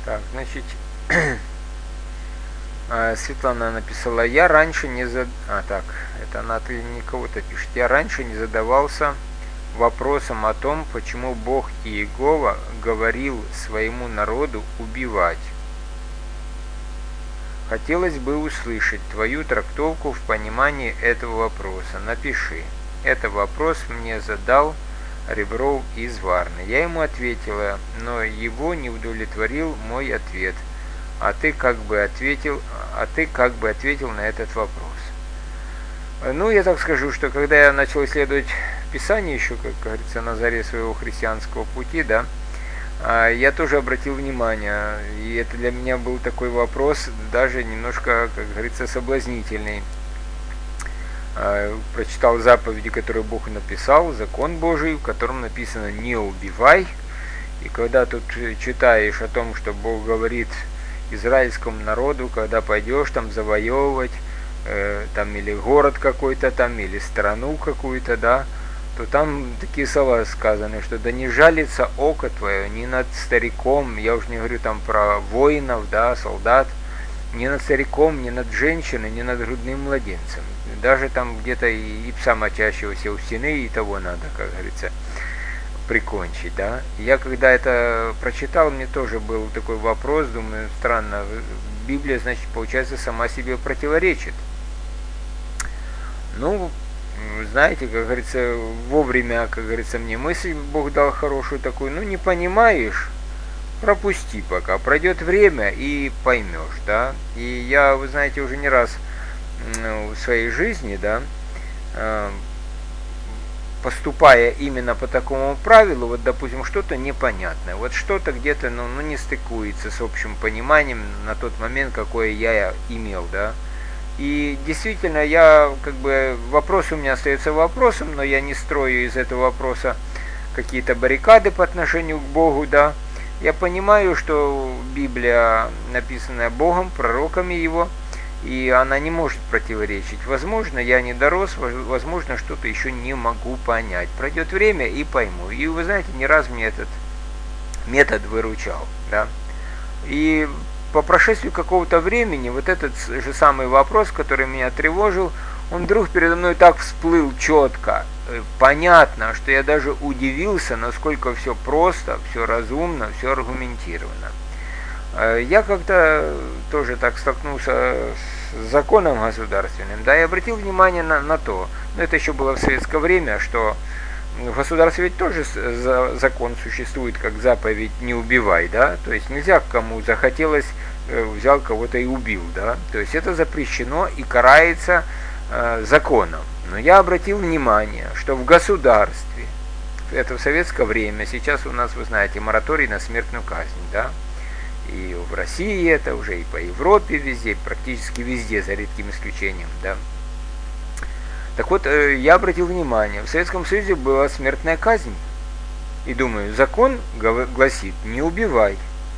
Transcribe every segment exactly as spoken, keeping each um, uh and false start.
Так, значит, Светлана написала, я раньше не зад... А, так, это она ты не кого-то пишет. Я раньше не задавался вопросом о том, почему Бог Иегова говорил своему народу убивать. Хотелось бы услышать твою трактовку в понимании этого вопроса. Напиши. Это вопрос мне задал Ребров из Варны. Я ему ответила, но его не удовлетворил мой ответ. А ты как бы ответил, а ты как бы ответил на этот вопрос. Ну, я так скажу, что когда я начал исследовать Писание еще, как говорится, на заре своего христианского пути, да, я тоже обратил внимание, и это для меня был такой вопрос, даже немножко, как говорится, соблазнительный. Прочитал заповеди, которые Бог написал, закон Божий, в котором написано «не убивай». И когда тут читаешь о том, что Бог говорит израильскому народу, когда пойдешь там завоевывать, э, там или город какой-то там, или страну какую-то, да, то там такие слова сказаны, что да не жалится око твое ни над стариком, я уже не говорю там про воинов, да, солдат, ни над стариком, ни над женщиной, ни над грудным младенцем. Даже там где-то и, и пса мочащегося у стены, и того надо, как говорится, прикончить, да. Я когда это прочитал, мне тоже был такой вопрос, думаю, странно, Библия, значит, получается, сама себе противоречит. Ну, знаете, как говорится, вовремя, как говорится, мне мысль Бог дал хорошую такую, ну, не понимаешь, пропусти пока, пройдет время и поймешь, да. И я, вы знаете, уже не раз в своей жизни, да, поступая именно по такому правилу, вот, допустим, что-то непонятное, вот что-то где-то, ну, ну, не стыкуется с общим пониманием на тот момент, какое я имел, да. И действительно, я, как бы, вопрос у меня остается вопросом, но я не строю из этого вопроса какие-то баррикады по отношению к Богу, да. Я понимаю, что Библия, написанная Богом, пророками Его, и она не может противоречить. Возможно, я не дорос, возможно, что-то еще не могу понять. Пройдет время и пойму. И вы знаете, не раз мне этот метод выручал, да. И по прошествию какого-то времени вот этот же самый вопрос, который меня тревожил, он вдруг передо мной так всплыл четко, понятно, что я даже удивился, насколько все просто, все разумно, все аргументировано. Я как-то тоже так столкнулся с законом государственным, да, и обратил внимание на, на то, но это еще было в советское время, что в государстве ведь тоже закон существует, как заповедь «не убивай», да, то есть нельзя, кому захотелось, взял кого-то и убил, да, то есть это запрещено и карается э, законом. Но я обратил внимание, что в государстве, это в советское время, сейчас у нас, вы знаете, мораторий на смертную казнь, да, и в России это уже, и по Европе везде, практически везде, за редким исключением, да. Так вот, я обратил внимание, в Советском Союзе была смертная казнь. И думаю, закон гласит, не убивай.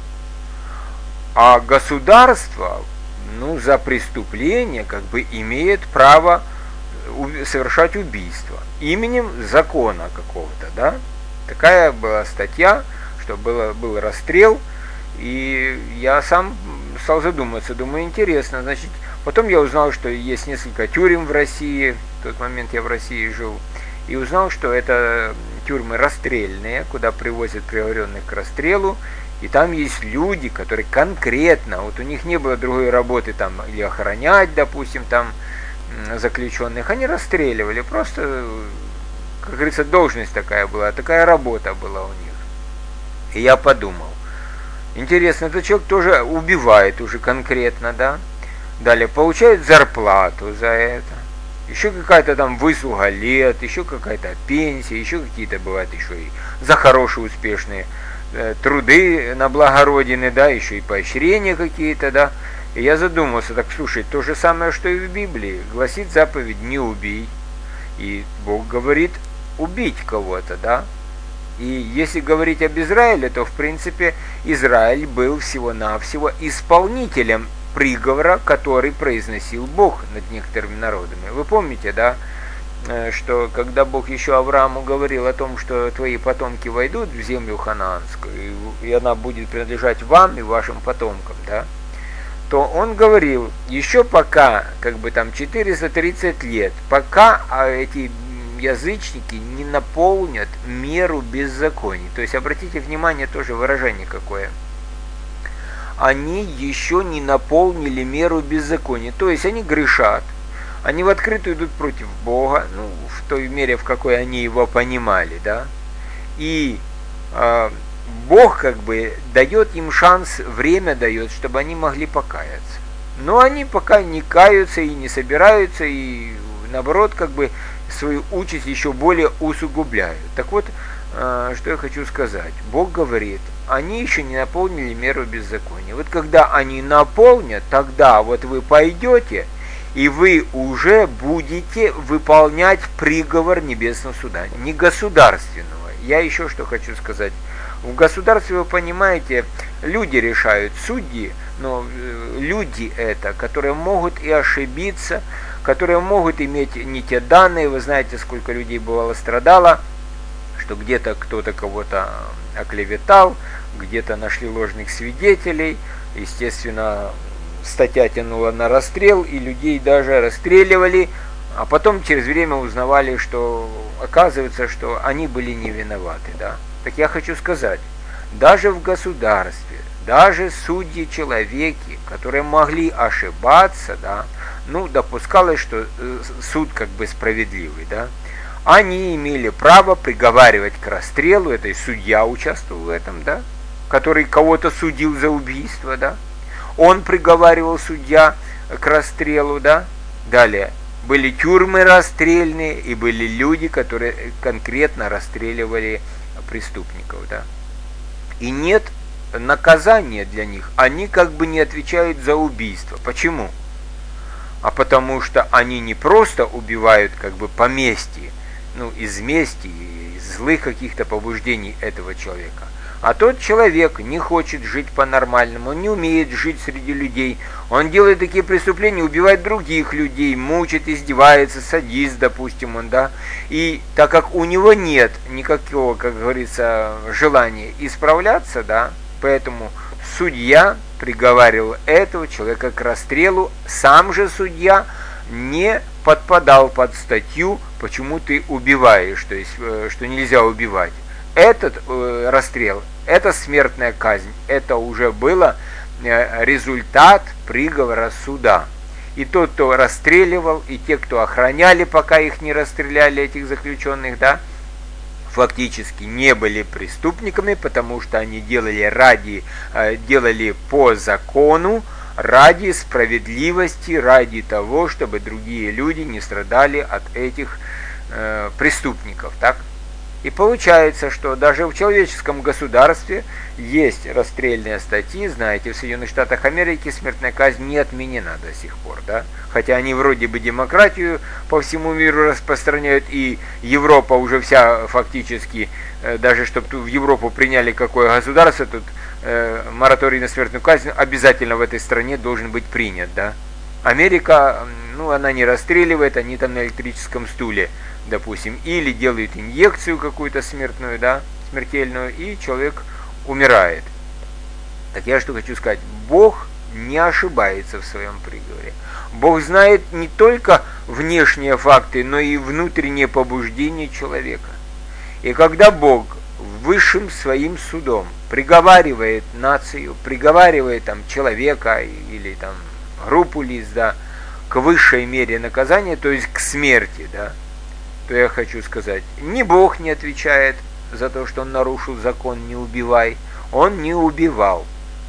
А государство, ну, за преступление, как бы, имеет право совершать убийство. Именем закона какого-то, да. Такая была статья, что было, был расстрел. И я сам стал задумываться, думаю, интересно, значит, потом я узнал, что есть несколько тюрем в России, в тот момент я в России жил, и узнал, что это тюрьмы расстрельные, куда привозят приговоренных к расстрелу, и там есть люди, которые конкретно, вот у них не было другой работы там, или охранять, допустим, там заключенных, они расстреливали, просто, как говорится, должность такая была, такая работа была у них. И я подумал, интересно, этот человек тоже убивает уже конкретно, да? Далее, получает зарплату за это. Еще какая-то там выслуга лет, еще какая-то пенсия, еще какие-то бывают еще и за хорошие успешные э, труды на благо Родины, да, еще и поощрения какие-то, да. И я задумался, так слушай, то же самое, что и в Библии. Гласит заповедь «не убей». И Бог говорит убить кого-то, да. И если говорить об Израиле, то, в принципе, Израиль был всего-навсего исполнителем приговора, который произносил Бог над некоторыми народами. Вы помните, да, что когда Бог еще Аврааму говорил о том, что твои потомки войдут в землю ханаанскую, и она будет принадлежать вам и вашим потомкам, да, то он говорил, еще пока, как бы там четыреста тридцать лет, пока эти язычники не наполнят меру беззаконий. То есть, обратите внимание, тоже выражение какое. Они еще не наполнили меру беззакония. То есть, они грешат. Они в открытую идут против Бога, ну, в той мере, в какой они его понимали, да. И э, Бог как бы дает им шанс, время дает, чтобы они могли покаяться. Но они пока не каются и не собираются, и наоборот, как бы свою участь еще более усугубляют. Так вот, э, что я хочу сказать. Бог говорит, они еще не наполнили меру беззакония. Вот когда они наполнят, тогда вот вы пойдете, и вы уже будете выполнять приговор небесного суда, не государственного. Я еще что хочу сказать. В государстве, вы понимаете, люди решают, судьи, но люди это, которые могут и ошибиться, которые могут иметь не те данные. Вы знаете, сколько людей бывало страдало, что где-то кто-то кого-то оклеветал, где-то нашли ложных свидетелей, естественно, статья тянула на расстрел, и людей даже расстреливали, а потом через время узнавали, что оказывается, что они были не виноваты, да. Так я хочу сказать, даже в государстве, даже судьи человеки, которые могли ошибаться, да, ну, допускалось, что суд как бы справедливый, да, они имели право приговаривать к расстрелу, это и судья участвовал в этом, да, который кого-то судил за убийство, да. Он приговаривал, судья, к расстрелу, да. Далее, были тюрьмы расстрельные, и были люди, которые конкретно расстреливали преступников, да. И нет наказания для них. Они как бы не отвечают за убийство. Почему? А потому что они не просто убивают как бы по мести, ну, из мести, из злых каких-то побуждений этого человека. А тот человек не хочет жить по-нормальному, он не умеет жить среди людей, он делает такие преступления, убивает других людей, мучит, издевается, садист, допустим, он, да. И так как у него нет никакого, как говорится, желания исправляться, да, поэтому судья приговаривал этого человека к расстрелу, сам же судья не подпадал под статью, почему ты убиваешь, то есть, что нельзя убивать. Этот э, расстрел, это смертная казнь, это уже было э, результат приговора суда. И тот, кто расстреливал, и те, кто охраняли, пока их не расстреляли, этих заключенных, да, фактически не были преступниками, потому что они делали ради, э, делали по закону, ради справедливости, ради того, чтобы другие люди не страдали от этих э, преступников, так? И получается, что даже в человеческом государстве есть расстрельные статьи, знаете, в Соединенных Штатах Америки смертная казнь не отменена до сих пор, да? Хотя они вроде бы демократию по всему миру распространяют, и Европа уже вся фактически, даже чтобы в Европу приняли какое государство, тут э, мораторий на смертную казнь обязательно в этой стране должен быть принят, да? Америка, ну, она не расстреливает, они там на электрическом стуле, допустим, или делают инъекцию какую-то смертную, да, смертельную, и человек умирает. Так я что хочу сказать, Бог не ошибается в своем приговоре. Бог знает не только внешние факты, но и внутренние побуждения человека. И когда Бог высшим своим судом приговаривает нацию, приговаривает там человека или там группу лиц, да, к высшей мере наказания, то есть к смерти, да, то я хочу сказать, ни Бог не отвечает за то, что он нарушил закон «не убивай», он не убивал.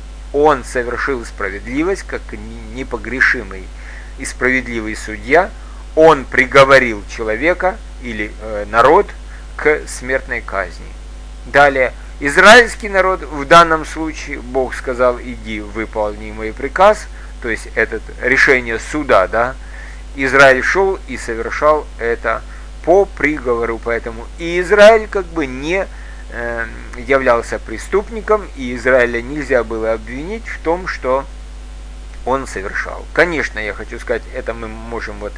Он совершил справедливость, как непогрешимый и справедливый судья, он приговорил человека или э, народ к смертной казни. Далее, израильский народ, в данном случае Бог сказал, иди, выполни мой приказ, то есть это решение суда, да, Израиль шел и совершал это по приговору, поэтому и Израиль как бы не э, являлся преступником, и Израиля нельзя было обвинить в том, что он совершал. Конечно, я хочу сказать, это мы можем вот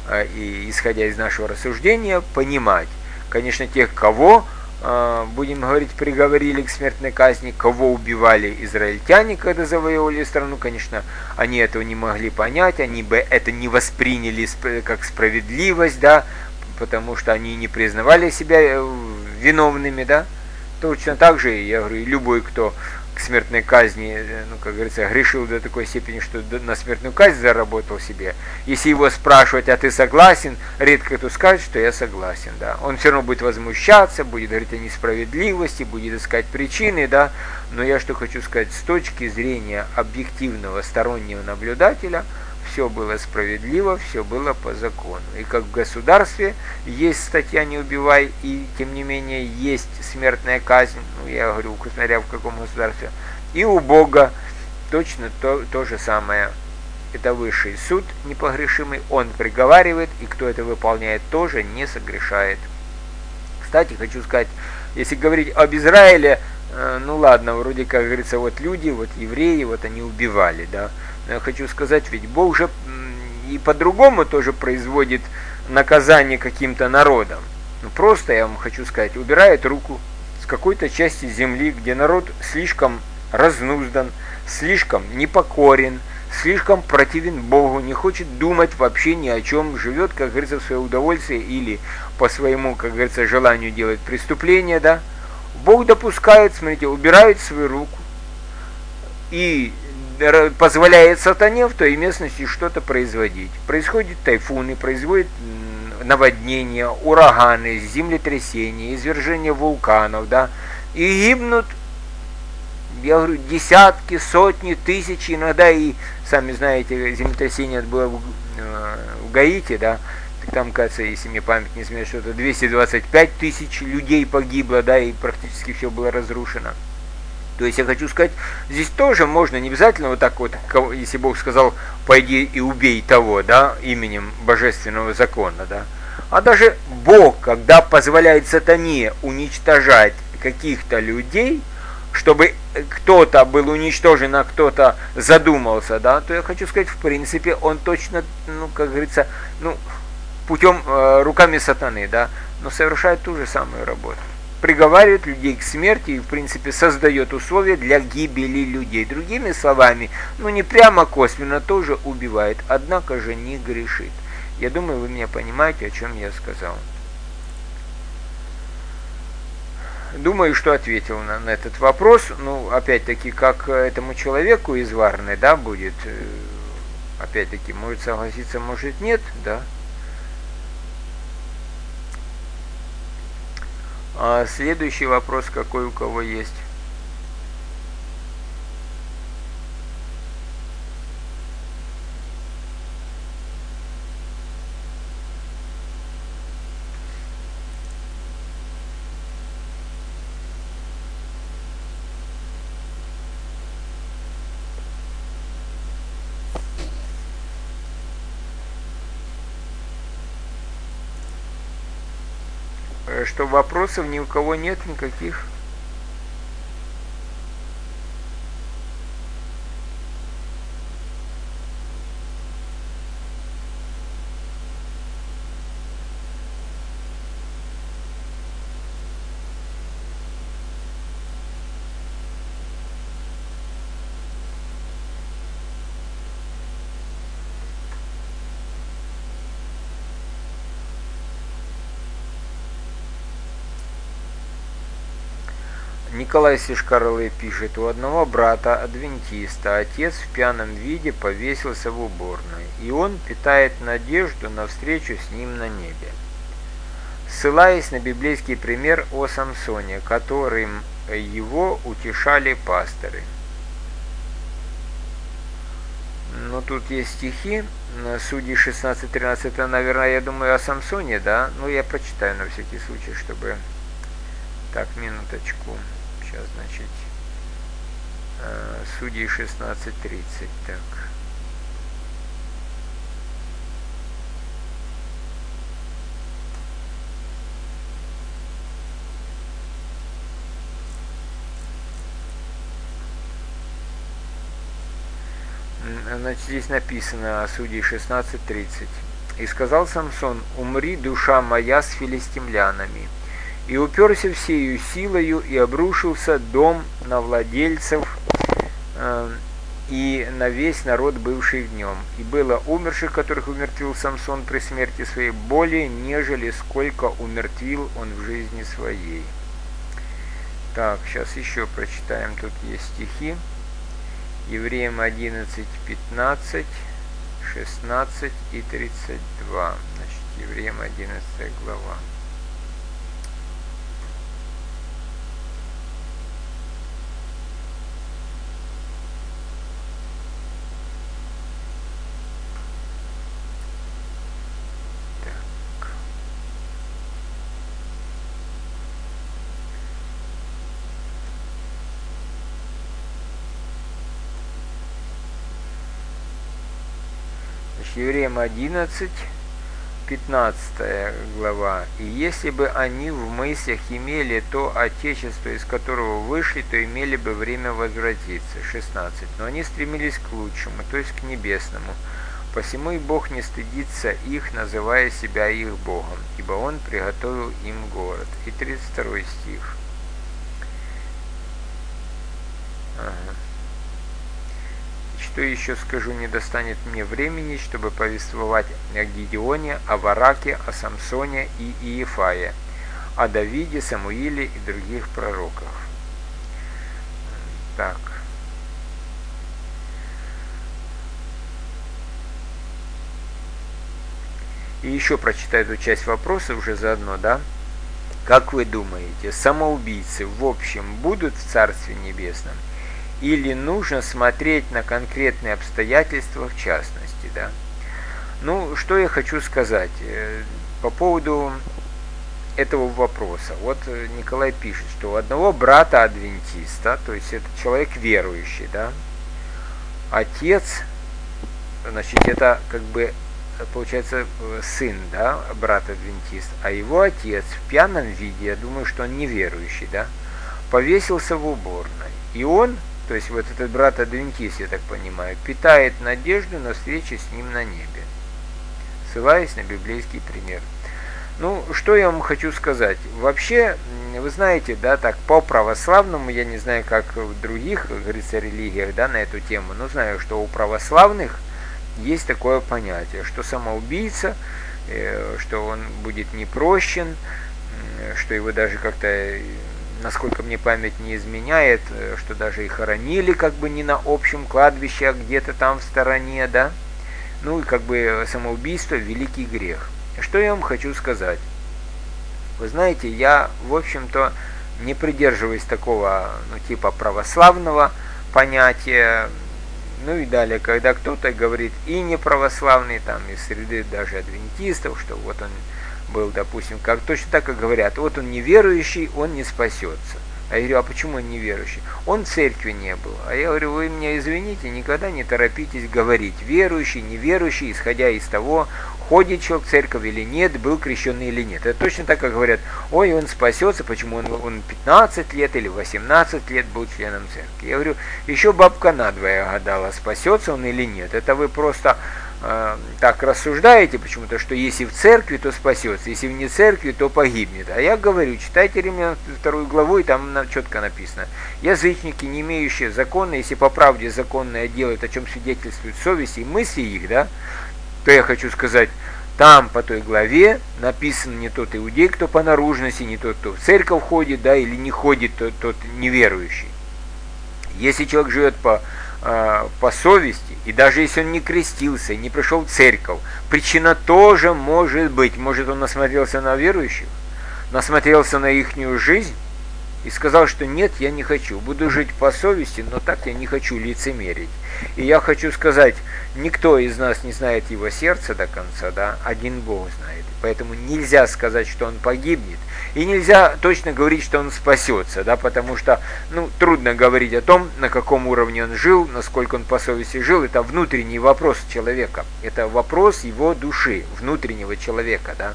и исходя из нашего рассуждения, понимать, конечно, тех, кого, будем говорить, приговорили к смертной казни, кого убивали израильтяне, когда завоевывали страну, конечно, они этого не могли понять, они бы это не восприняли как справедливость, да, потому что они не признавали себя виновными, да. Точно так же, я говорю, любой, кто к смертной казни, ну, как говорится, грешил до такой степени, что на смертную казнь заработал себе. Если его спрашивать, а ты согласен, редко кто скажет, что я согласен, да. Он все равно будет возмущаться, будет говорить о несправедливости, будет искать причины, да. Но я что хочу сказать, с точки зрения объективного стороннего наблюдателя, все было справедливо, все было по закону. И как в государстве есть статья «Не убивай», и тем не менее есть смертная казнь, ну я говорю, смотря в каком государстве, и у Бога точно то, то же самое. Это высший суд непогрешимый, он приговаривает, и кто это выполняет, тоже не согрешает. Кстати, хочу сказать, если говорить об Израиле, ну ладно, вроде как говорится, вот люди, вот евреи, вот они убивали, да. Но я хочу сказать, ведь Бог же и по-другому тоже производит наказание каким-то народам. Ну просто, я вам хочу сказать, убирает руку с какой-то части земли, где народ слишком разнуздан, слишком непокорен, слишком противен Богу, не хочет думать вообще ни о чем, живет, как говорится, в свое удовольствие или по своему, как говорится, желанию делает преступление, да. Бог допускает, смотрите, убирает свою руку и позволяет сатане в той местности что-то производить. Происходят тайфуны, происходят наводнения, ураганы, землетрясения, извержения вулканов, да, и гибнут, я говорю, десятки, сотни, тысячи, иногда и, сами знаете, землетрясение было в, в Гаити, да, там, кажется, если мне память не изменяет, что-то двести двадцать пять тысяч людей погибло, да, и практически все было разрушено. То есть я хочу сказать, здесь тоже можно, не обязательно вот так вот, если Бог сказал, пойди и убей того, да, именем божественного закона, да. А даже Бог, когда позволяет сатане уничтожать каких-то людей, чтобы кто-то был уничтожен, а кто-то задумался, да, то я хочу сказать, в принципе, он точно, ну, как говорится, ну, путем э, руками сатаны, да, но совершает ту же самую работу. Приговаривает людей к смерти и, в принципе, создает условия для гибели людей. Другими словами, ну не прямо косвенно, тоже убивает, однако же не грешит. Я думаю, вы меня понимаете, о чем я сказал. Думаю, что ответил на, на этот вопрос. Ну, опять-таки, как этому человеку из Варны, да, будет, опять-таки, может согласиться, может нет, да. А следующий вопрос, какой у кого есть? Что вопросов ни у кого нет никаких. Николай Сишкарлы пишет, у одного брата, адвентиста, отец в пьяном виде повесился в уборной, и он питает надежду на встречу с ним на небе. Ссылаясь на библейский пример о Самсоне, которым его утешали пасторы. Ну, тут есть стихи, Судьи шестнадцать тринадцать, это, наверное, я думаю, о Самсоне, да? Ну, я прочитаю на всякий случай, чтобы... Так, минуточку. Сейчас, значит, Судьи шестнадцать тридцать, так. Значит, здесь написано о Судьи шестнадцать тридцать. И сказал Самсон: «Умри, душа моя, с филистимлянами». И уперся всею силою, и обрушился дом на владельцев э, и на весь народ, бывший в нем. И было умерших, которых умертвил Самсон при смерти своей, более, нежели сколько умертвил он в жизни своей. Так, сейчас еще прочитаем, тут есть стихи. Евреям одиннадцать, пятнадцать, шестнадцать и тридцать два. Значит, Евреям одиннадцатая глава. Евреям одиннадцать, пятнадцатая глава. «И если бы они в мыслях имели то отечество, из которого вышли, то имели бы время возвратиться». шестнадцать. «Но они стремились к лучшему, то есть к небесному. Посему и Бог не стыдится их, называя себя их Богом, ибо Он приготовил им город». И тридцать второй стих. Ага. Что еще скажу, не достанет мне времени, чтобы повествовать о Гедеоне, о Вараке, о Самсоне и Иефае, о Давиде, Самуиле и других пророках. Так. И еще прочитаю эту часть вопроса уже заодно, да? Как вы думаете, самоубийцы в общем будут в Царстве Небесном? Или нужно смотреть на конкретные обстоятельства в частности, да? Ну, что я хочу сказать по поводу этого вопроса. Вот Николай пишет, что у одного брата-адвентиста, то есть это человек верующий, да, отец, значит, это как бы, получается, сын, да, брат-адвентист, а его отец в пьяном виде, я думаю, что он неверующий, да, повесился в уборной. И он, то есть вот этот брат-адвентист, я так понимаю, питает надежду на встречу с ним на небе, ссылаясь на библейский пример. Ну, что я вам хочу сказать. Вообще, вы знаете, да, так по православному, я не знаю, как в других, как говорится, религиях, да, на эту тему, но знаю, что у православных есть такое понятие, что самоубийца, э, что он будет не прощен, э, что его даже как-то, насколько мне память не изменяет, что даже и хоронили как бы не на общем кладбище, а где-то там в стороне, да. Ну и как бы самоубийство – великий грех. Что я вам хочу сказать? Вы знаете, я, в общем-то, не придерживаюсь такого, ну, типа православного понятия. Ну и далее, когда кто-то говорит и не православный, там, из среды даже адвентистов, что вот он был, допустим, как точно так и говорят, вот он неверующий, он не спасется. А я говорю, а почему он неверующий? Он в церкви не был. А я говорю, вы меня извините, никогда не торопитесь говорить, верующий, неверующий, исходя из того, ходит человек в церковь или нет, был крещенный или нет. Это точно так, как говорят, ой, он спасется, почему он, он пятнадцать лет или восемнадцать лет был членом церкви. Я говорю, еще бабка надвое гадала, спасется он или нет. Это вы просто э, так рассуждаете почему-то, что если в церкви, то спасется, если вне церкви, то погибнет. А я говорю, читайте Римлян вторую главу, и там четко написано, язычники, не имеющие закона, если по правде законное делают, о чем свидетельствует совесть и мысли их, да, то я хочу сказать, там по той главе написано не тот иудей, кто по наружности, не тот, кто в церковь ходит, да, или не ходит, тот, тот неверующий. Если человек живет по, э, по совести, и даже если он не крестился, не пришел в церковь, причина тоже может быть. Может, он насмотрелся на верующих, насмотрелся на ихнюю жизнь, и сказал, что нет, я не хочу, буду жить по совести, но так я не хочу лицемерить. И я хочу сказать, никто из нас не знает его сердца до конца, да, один Бог знает. Поэтому нельзя сказать, что он погибнет, и нельзя точно говорить, что он спасется, да, потому что, ну, трудно говорить о том, на каком уровне он жил, насколько он по совести жил, это внутренний вопрос человека, это вопрос его души, внутреннего человека, да.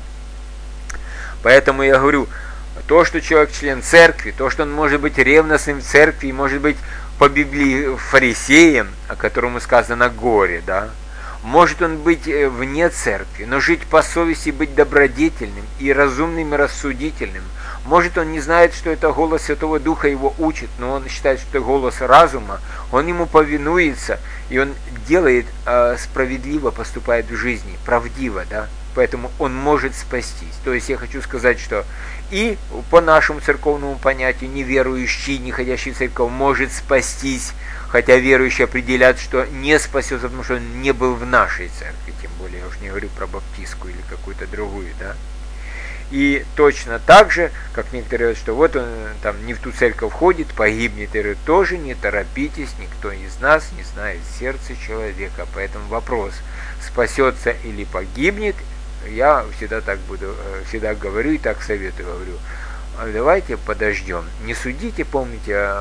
Поэтому я говорю, то, что человек член церкви, то, что он может быть ревностным в церкви, может быть по Библии фарисеем, о котором сказано горе, да, Может он быть вне церкви, но жить по совести, быть добродетельным и разумным и рассудительным. Может он не знает, что это голос Святого Духа его учит, но он считает, что это голос разума, он ему повинуется, и он делает, э, справедливо поступает в жизни, правдиво, да? Поэтому он может спастись. То есть я хочу сказать, что и по нашему церковному понятию неверующий, не ходящий в церковь, может спастись, хотя верующие определяют, что не спасется, потому что он не был в нашей церкви, тем более я уж не говорю про баптистскую или какую-то другую, да. И точно так же, как некоторые говорят, что вот он там не в ту церковь ходит, погибнет, и говорят, тоже не торопитесь, никто из нас не знает сердца человека. Поэтому вопрос, спасется или погибнет, я всегда так буду, всегда говорю и так советую, говорю, давайте подождем. Не судите, помните,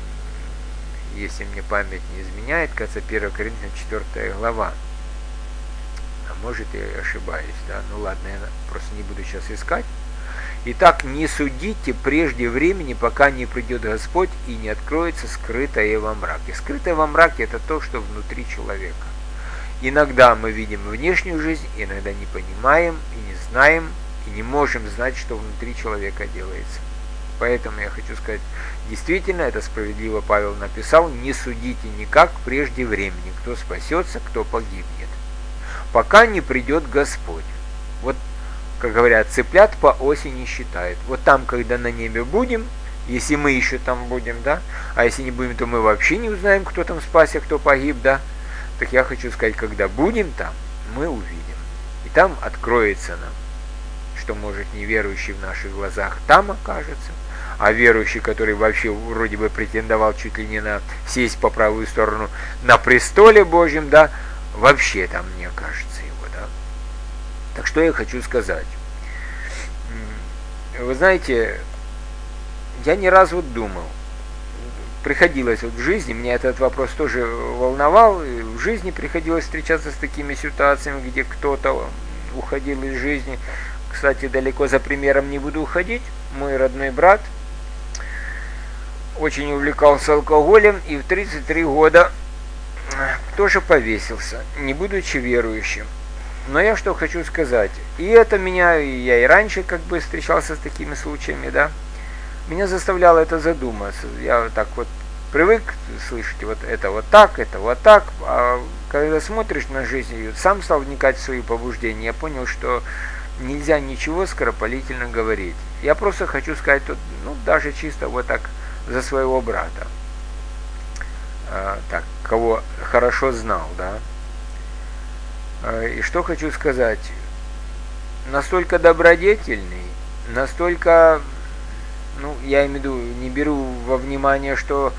если мне память не изменяет, кажется, первое Коринфянам четвёртая глава. А может, я ошибаюсь, да? Ну ладно, я просто не буду сейчас искать. Итак, не судите прежде времени, пока не придет Господь и не откроется скрытое во мраке. Скрытое во мраке – это то, что внутри человека. Иногда мы видим внешнюю жизнь, иногда не понимаем и не знаем, и не можем знать, что внутри человека делается. Поэтому я хочу сказать, действительно, это справедливо Павел написал, не судите никак прежде времени, кто спасется, кто погибнет, пока не придет Господь. Вот, как говорят, цыплят по осени считают. Вот там, когда на небе будем, если мы еще там будем, да, а если не будем, то мы вообще не узнаем, кто там спасся, кто погиб, да. Так я хочу сказать, когда будем там, мы увидим. И там откроется нам, что, может, неверующий в наших глазах там окажется, а верующий, который вообще вроде бы претендовал чуть ли не на сесть по правую сторону на престоле Божьем, да, вообще там не окажется его, да. Так что я хочу сказать. Вы знаете, я не раз вот думал, приходилось вот в жизни, меня этот вопрос тоже волновал, в жизни приходилось встречаться с такими ситуациями, где кто-то уходил из жизни. Кстати, далеко за примером не буду уходить. Мой родной брат очень увлекался алкоголем и в тридцать три года тоже повесился, не будучи верующим. Но я что хочу сказать, и это меня, я и раньше как бы встречался с такими случаями, да, меня заставляло это задуматься. Я так вот привык слышать вот это вот так, это вот так, а когда смотришь на жизнь, сам стал вникать в свои побуждения, я понял, что нельзя ничего скоропалительно говорить. Я просто хочу сказать, ну, даже чисто вот так за своего брата, а, так, кого хорошо знал, да. А, и что хочу сказать, настолько добродетельный, настолько, ну, я имею в виду, не беру во внимание, что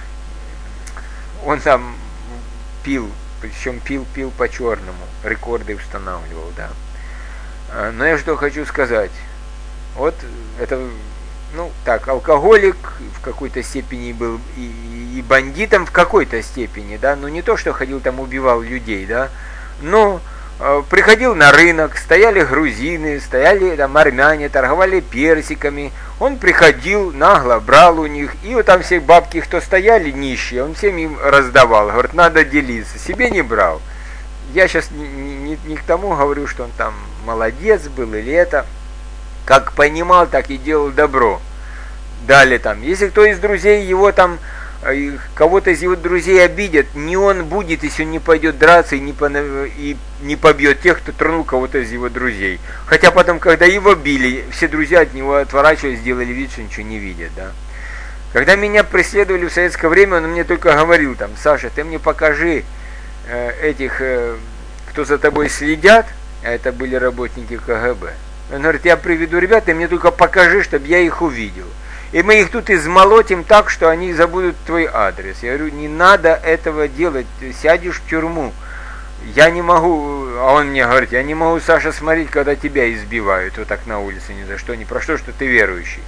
он там пил, причем пил, пил по-черному, рекорды устанавливал, да. Но я что хочу сказать, вот это, ну, так, алкоголик в какой-то степени был и, и бандитом в какой-то степени, да, но не то, что ходил там, убивал людей, да, но э, приходил на рынок, стояли грузины, стояли там армяне, торговали персиками, он приходил, нагло брал у них, и вот там все бабки, кто стояли, нищие, он всем им раздавал, говорит, надо делиться, себе не брал. Я сейчас не, не, не к тому говорю, что он там молодец был или это, как понимал, так и делал добро. Далее там, если кто из друзей его там, кого-то из его друзей обидят, не он будет, если он не пойдет драться и не, по, и не побьет тех, кто тронул кого-то из его друзей. Хотя потом, когда его били, все друзья от него отворачивались, делали вид, что ничего не видят, да. Когда меня преследовали в советское время, он мне только говорил там, Саша, ты мне покажи э, этих, э, кто за тобой следят, а это были работники ка гэ бэ. Он говорит, я приведу ребят, ты мне только покажи, чтобы я их увидел. И мы их тут измолотим так, что они забудут твой адрес. Я говорю, не надо этого делать, ты сядешь в тюрьму. Я не могу, а он мне говорит, я не могу, Саша, смотреть, когда тебя избивают вот так на улице, ни за что, ни про что, что ты верующий.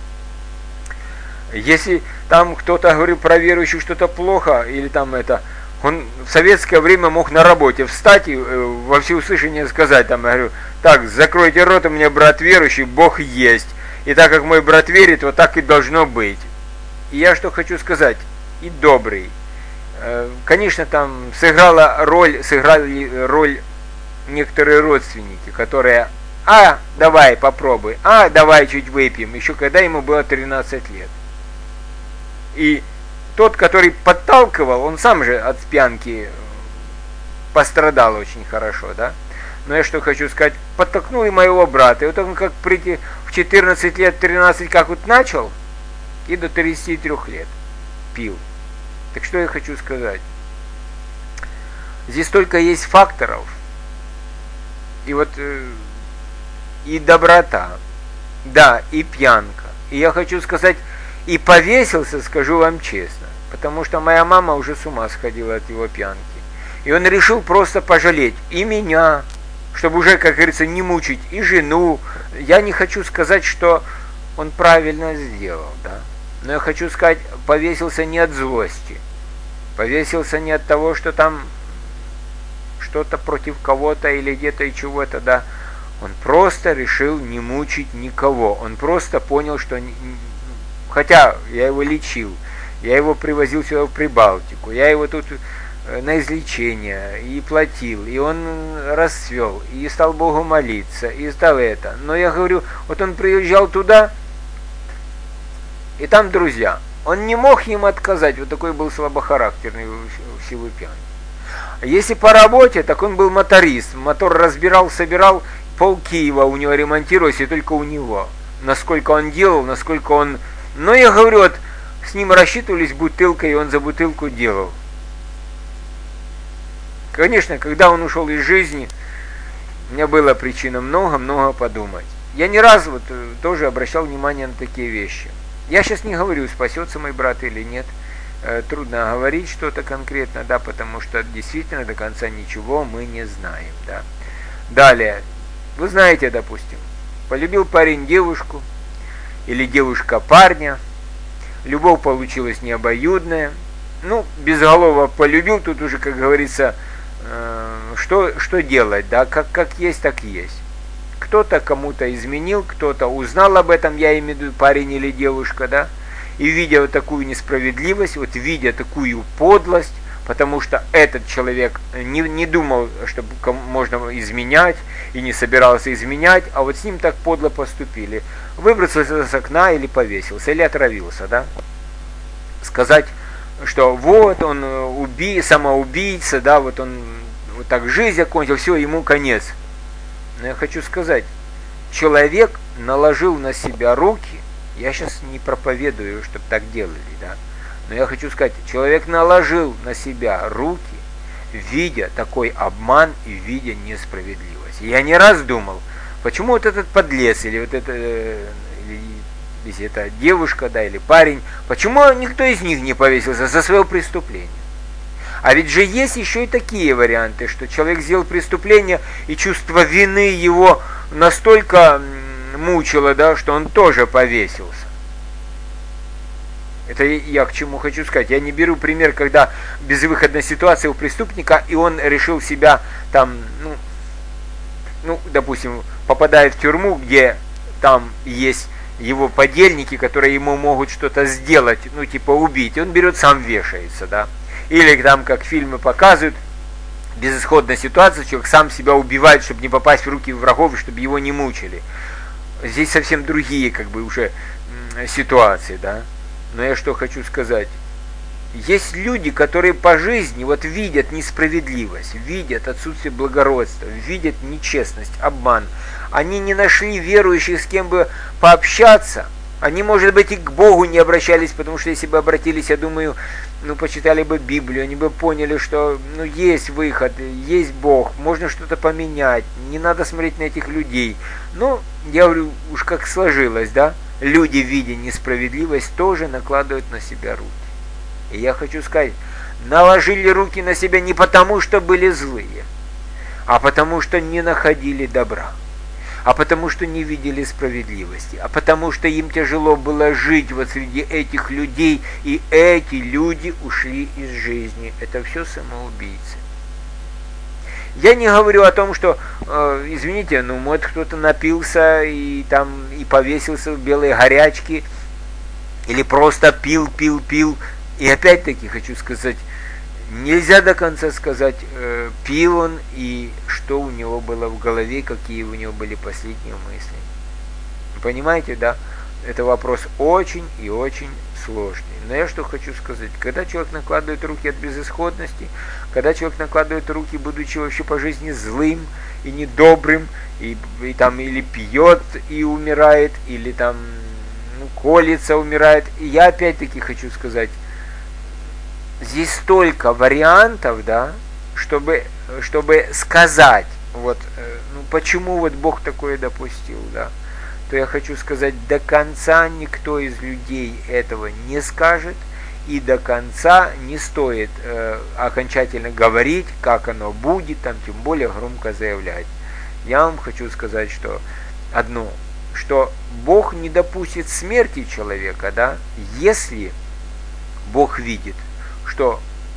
Если там кто-то говорит про верующих что-то плохо, или там это, он в советское время мог на работе встать и во всеуслышание сказать, там, я говорю, так, закройте рот, у меня брат верующий, Бог есть. И так как мой брат верит, вот так и должно быть. И я что хочу сказать, и добрый, Конечно, там сыграла роль, сыграли роль некоторые родственники, которые, а, давай попробуй, а, давай чуть выпьем, еще когда ему было тринадцать лет. И тот, который подталкивал, он сам же от пьянки пострадал очень хорошо, да. Но я что хочу сказать, подтолкнул и моего брата. И вот он как прийти в четырнадцать лет, тринадцать, как вот начал, и до тридцати трёх лет пил. Так что я хочу сказать? Здесь только есть факторов. И вот э, и доброта, да, и пьянка. И я хочу сказать, и повесился, скажу вам честно, потому что моя мама уже с ума сходила от его пьянки. И он решил просто пожалеть и меня, чтобы уже, как говорится, не мучить и жену. Я не хочу сказать, что он правильно сделал, да. Но я хочу сказать, повесился не от злости, повесился не от того, что там что-то против кого-то или где-то и чего-то, да. Он просто решил не мучить никого. Он просто понял, что... Хотя я его лечил, я его привозил сюда в Прибалтику, я его тут на излечение и платил, и он расцвел, и стал Богу молиться, и стал это. Но я говорю, вот он приезжал туда, и там друзья. Он не мог им отказать, вот такой был слабохарактерный в силу пьян. Если по работе, так он был моторист. Мотор разбирал, собирал, пол Киева у него ремонтировалось, и только у него. Насколько он делал, насколько он... Но я говорю, вот с ним рассчитывались бутылкой, и он за бутылку делал. Конечно, когда он ушел из жизни, у меня была причина много-много подумать. Я не раз вот тоже обращал внимание на такие вещи. Я сейчас не говорю, спасется мой брат или нет. Трудно говорить что-то конкретно, да, потому что действительно до конца ничего мы не знаем, да. Далее, вы знаете, допустим, полюбил парень девушку или девушка парня, любовь получилась не обоюдная, ну, безголово полюбил, тут уже, как говорится, э, что, что делать, да, как, как есть, так есть. Кто-то кому-то изменил, кто-то узнал об этом, я имею в виду парень или девушка, да, и видя вот такую несправедливость, вот видя такую подлость, потому что этот человек не, не думал, что можно изменять, и не собирался изменять, а вот с ним так подло поступили. Выбросился с окна или повесился, или отравился, да. Сказать, что вот он уби, самоубийца, да, вот он вот так жизнь закончил, все, ему конец. Но я хочу сказать, человек наложил на себя руки, я сейчас не проповедую, чтобы так делали, да, но я хочу сказать, человек наложил на себя руки, видя такой обман и видя несправедливость. И я не раз думал, почему вот этот подлец, или вот это, или, если это девушка, да, или парень, почему никто из них не повесился за свое преступление? А ведь же есть еще и такие варианты, что человек сделал преступление, и чувство вины его настолько мучило, да, что он тоже повесился. Это я к чему хочу сказать. Я не беру пример, когда безвыходная ситуация у преступника, и он решил себя там, ну, ну, допустим, попадает в тюрьму, где там есть его подельники, которые ему могут что-то сделать, ну, типа убить, и он берет, сам вешается, да. Или там, как фильмы показывают, безысходная ситуация, человек сам себя убивает, чтобы не попасть в руки врагов, чтобы его не мучили. Здесь совсем другие, как бы, уже ситуации, да. Но я что хочу сказать. Есть люди, которые по жизни вот видят несправедливость, видят отсутствие благородства, видят нечестность, обман. Они не нашли верующих, с кем бы пообщаться. Они, может быть, и к Богу не обращались, потому что если бы обратились, я думаю, ну, почитали бы Библию, они бы поняли, что, ну, есть выход, есть Бог, можно что-то поменять, не надо смотреть на этих людей. Ну, я говорю, уж как сложилось, да, люди, видя несправедливость, тоже накладывают на себя руки. И я хочу сказать, наложили руки на себя не потому, что были злые, а потому, что не находили добра. А потому что не видели справедливости, а потому что им тяжело было жить вот среди этих людей, и эти люди ушли из жизни. Это все самоубийцы. Я не говорю о том, что, э, извините, ну, может, кто-то напился и там и повесился в белой горячке, или просто пил, пил, пил. И опять-таки хочу сказать, Нельзя до конца сказать, э, пил он и что у него было в голове, какие у него были последние мысли. Понимаете, да? Это вопрос очень и очень сложный. Но я что хочу сказать, когда человек накладывает руки от безысходности, когда человек накладывает руки, будучи вообще по жизни злым и недобрым, и, и там или пьет и умирает, или там ну, колется, умирает. И я опять-таки хочу сказать, здесь столько вариантов, да, чтобы, чтобы сказать, вот, ну, почему вот Бог такое допустил, да, то я хочу сказать, до конца никто из людей этого не скажет, и до конца не стоит э, окончательно говорить, как оно будет, там, тем более громко заявлять. Я вам хочу сказать, что одно, что Бог не допустит смерти человека, да, если Бог видит, что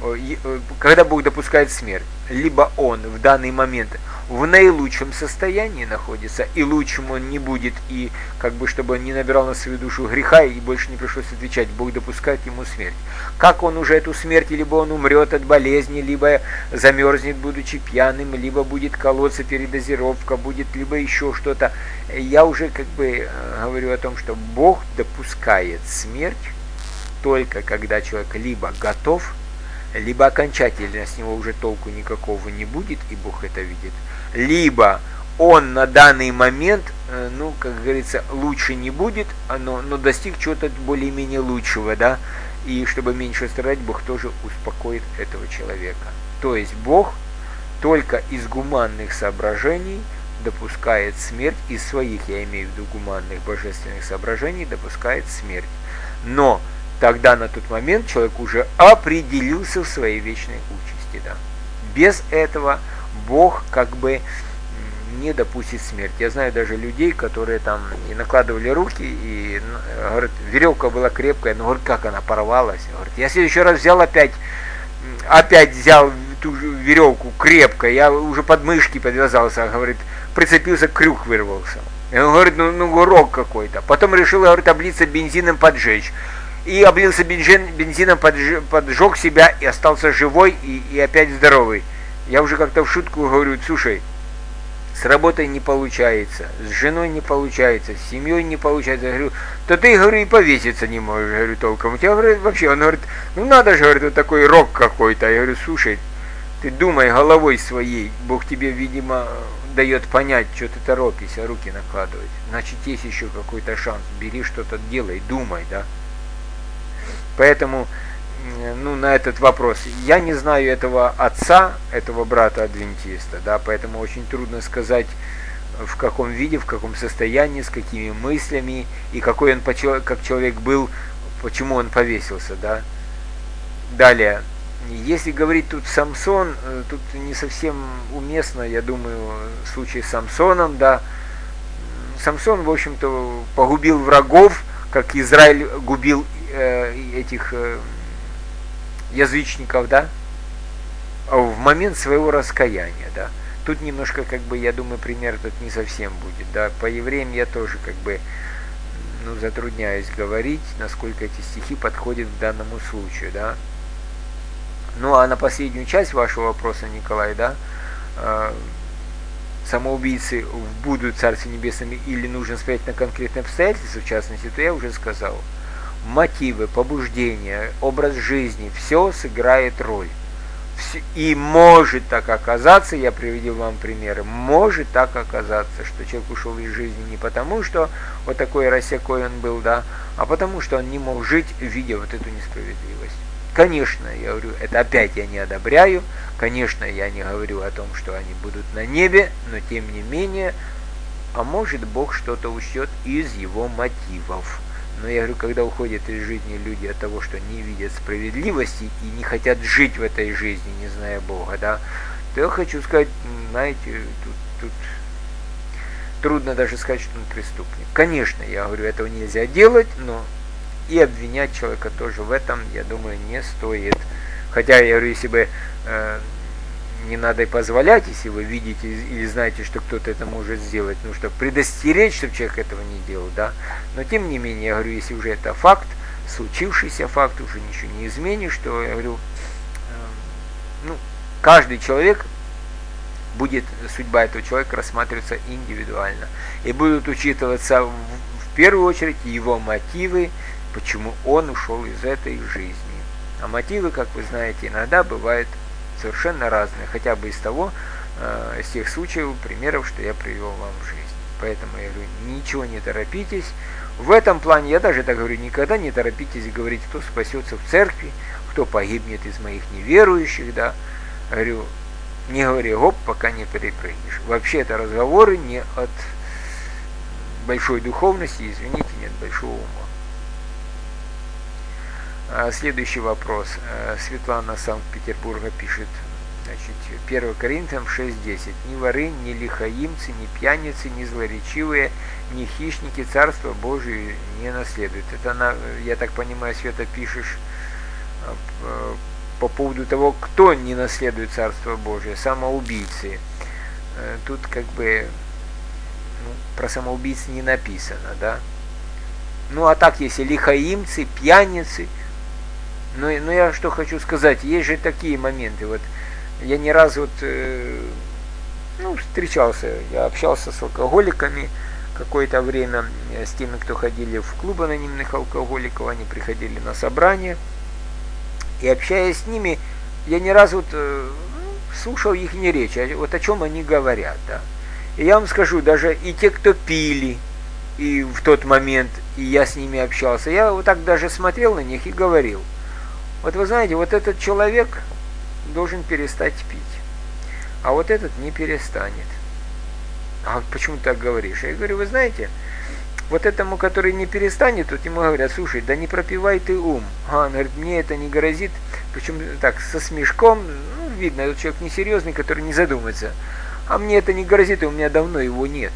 когда Бог допускает смерть, либо он в данный момент в наилучшем состоянии находится, и лучшим он не будет, и как бы чтобы он не набирал на свою душу греха, и больше не пришлось отвечать, Бог допускает ему смерть. Как он уже эту смерть, либо он умрет от болезни, либо замерзнет, будучи пьяным, либо будет колоться, передозировка будет, либо еще что-то. Я уже как бы говорю о том, что Бог допускает смерть только когда человек либо готов, либо окончательно с него уже толку никакого не будет, и Бог это видит, либо он на данный момент, ну, как говорится, лучше не будет, но, но достиг чего-то более-менее лучшего, да, и чтобы меньше страдать, Бог тоже успокоит этого человека. То есть Бог только из гуманных соображений допускает смерть, из своих, я имею в виду гуманных божественных соображений, допускает смерть. Но тогда на тот момент человек уже определился в своей вечной участи. Да. Без этого Бог как бы не допустит смерть. Я знаю даже людей, которые там и накладывали руки, и говорят, веревка была крепкая, но говорит, как она порвалась. Говорит, я в следующий раз взял опять, опять взял ту веревку крепко, я уже под мышки подвязался, говорит, прицепился, крюк вырвался. И он говорит, ну, ну урок какой-то. Потом решил, говорит, облиться бензином, поджечь. И облился бензин, бензином, поджег, поджег себя и остался живой и, и опять здоровый. Я уже как-то в шутку говорю, слушай, с работой не получается, с женой не получается, с семьей не получается. Я говорю, то ты, говорю, и повеситься не можешь, говорю, толком. У тебя, говорю, вообще, он говорит, ну надо же, говорит, вот такой рок какой-то. Я говорю, слушай, ты думай головой своей, Бог тебе, видимо, дает понять, что ты торопишься, руки накладывать. Значит, есть еще какой-то шанс, бери что-то, делай, думай, да. Поэтому, ну, на этот вопрос, я не знаю этого отца, этого брата-адвентиста, да, поэтому очень трудно сказать, в каком виде, в каком состоянии, с какими мыслями, и какой он, как человек был, почему он повесился, да. Далее, если говорить тут Самсон, тут не совсем уместно, я думаю, случай с Самсоном, да. Самсон, в общем-то, погубил врагов, как Израиль губил этих язычников, да, в момент своего раскаяния, да. Тут немножко, как бы, я думаю, пример тут не совсем будет, да. По евреям я тоже, как бы, ну, затрудняюсь говорить, насколько эти стихи подходят к данному случаю, да. Ну, а на последнюю часть вашего вопроса, Николай, да, самоубийцы будут в Царстве Небесном или нужно смотреть на конкретные обстоятельства, в частности, то я уже сказал. Мотивы, побуждения, образ жизни, все сыграет роль. И может так оказаться, я приведу вам примеры, может так оказаться, что человек ушел из жизни не потому, что вот такой рассекой он был, да, а потому, что он не мог жить, видя вот эту несправедливость. Конечно, я говорю, это опять я не одобряю, конечно, я не говорю о том, что они будут на небе, но тем не менее, а может Бог что-то учтет из его мотивов. Но я говорю, когда уходят из жизни люди от того, что не видят справедливости и не хотят жить в этой жизни, не зная Бога, да, то я хочу сказать, знаете, тут, тут трудно даже сказать, что он преступник. Конечно, я говорю, этого нельзя делать, но и обвинять человека тоже в этом, я думаю, не стоит. Хотя, я говорю, если бы э, не надо и позволять, если вы видите или знаете, что кто-то это может сделать, ну, чтобы предостеречь, чтобы человек этого не делал, да. Но, тем не менее, я говорю, если уже это факт, случившийся факт, уже ничего не изменишь, что, я говорю, ну, каждый человек, будет судьба этого человека рассматриваться индивидуально. И будут учитываться в, в первую очередь его мотивы, почему он ушел из этой жизни. А мотивы, как вы знаете, иногда бывают совершенно разные, хотя бы из того, э, из тех случаев, примеров, что я привел вам в жизни. Поэтому я говорю, ничего не торопитесь. В этом плане я даже так говорю, никогда не торопитесь говорить, кто спасется в церкви, кто погибнет из моих неверующих, да. Говорю, не говори гоп, пока не перепрыгнешь. Вообще это разговоры не от большой духовности, извините, не от большого ума. А следующий вопрос. Светлана Санкт-Петербурга пишет. Значит, первое Коринфянам шесть десять. Ни воры, ни лихаимцы, ни пьяницы, ни злоречивые, ни хищники Царство Божие не наследуют. Это, она, я так понимаю, Света, пишешь по поводу того, кто не наследует Царство Божие. Самоубийцы. Тут как бы ну, про самоубийц не написано, да? Ну, а так, если лихаимцы, пьяницы, ну, ну я что хочу сказать, есть же такие моменты, вот, я не раз вот, э, ну, встречался, я общался с алкоголиками какое-то время, с теми, кто ходили в клуб анонимных алкоголиков, они приходили на собрания, и общаясь с ними, я не раз вот э, слушал их не речь, а вот о чем они говорят, да. И я вам скажу, даже и те, кто пили, и в тот момент, и я с ними общался, я вот так даже смотрел на них и говорил, вот вы знаете, вот этот человек должен перестать пить, а вот этот не перестанет. А почему ты так говоришь? Я говорю, вы знаете, вот этому, который не перестанет, вот ему говорят, слушай, да не пропивай ты ум. А он говорит, мне это не грозит, причем так, со смешком, ну, видно, этот человек несерьезный, который не задумается. А мне это не грозит, и у меня давно его нет.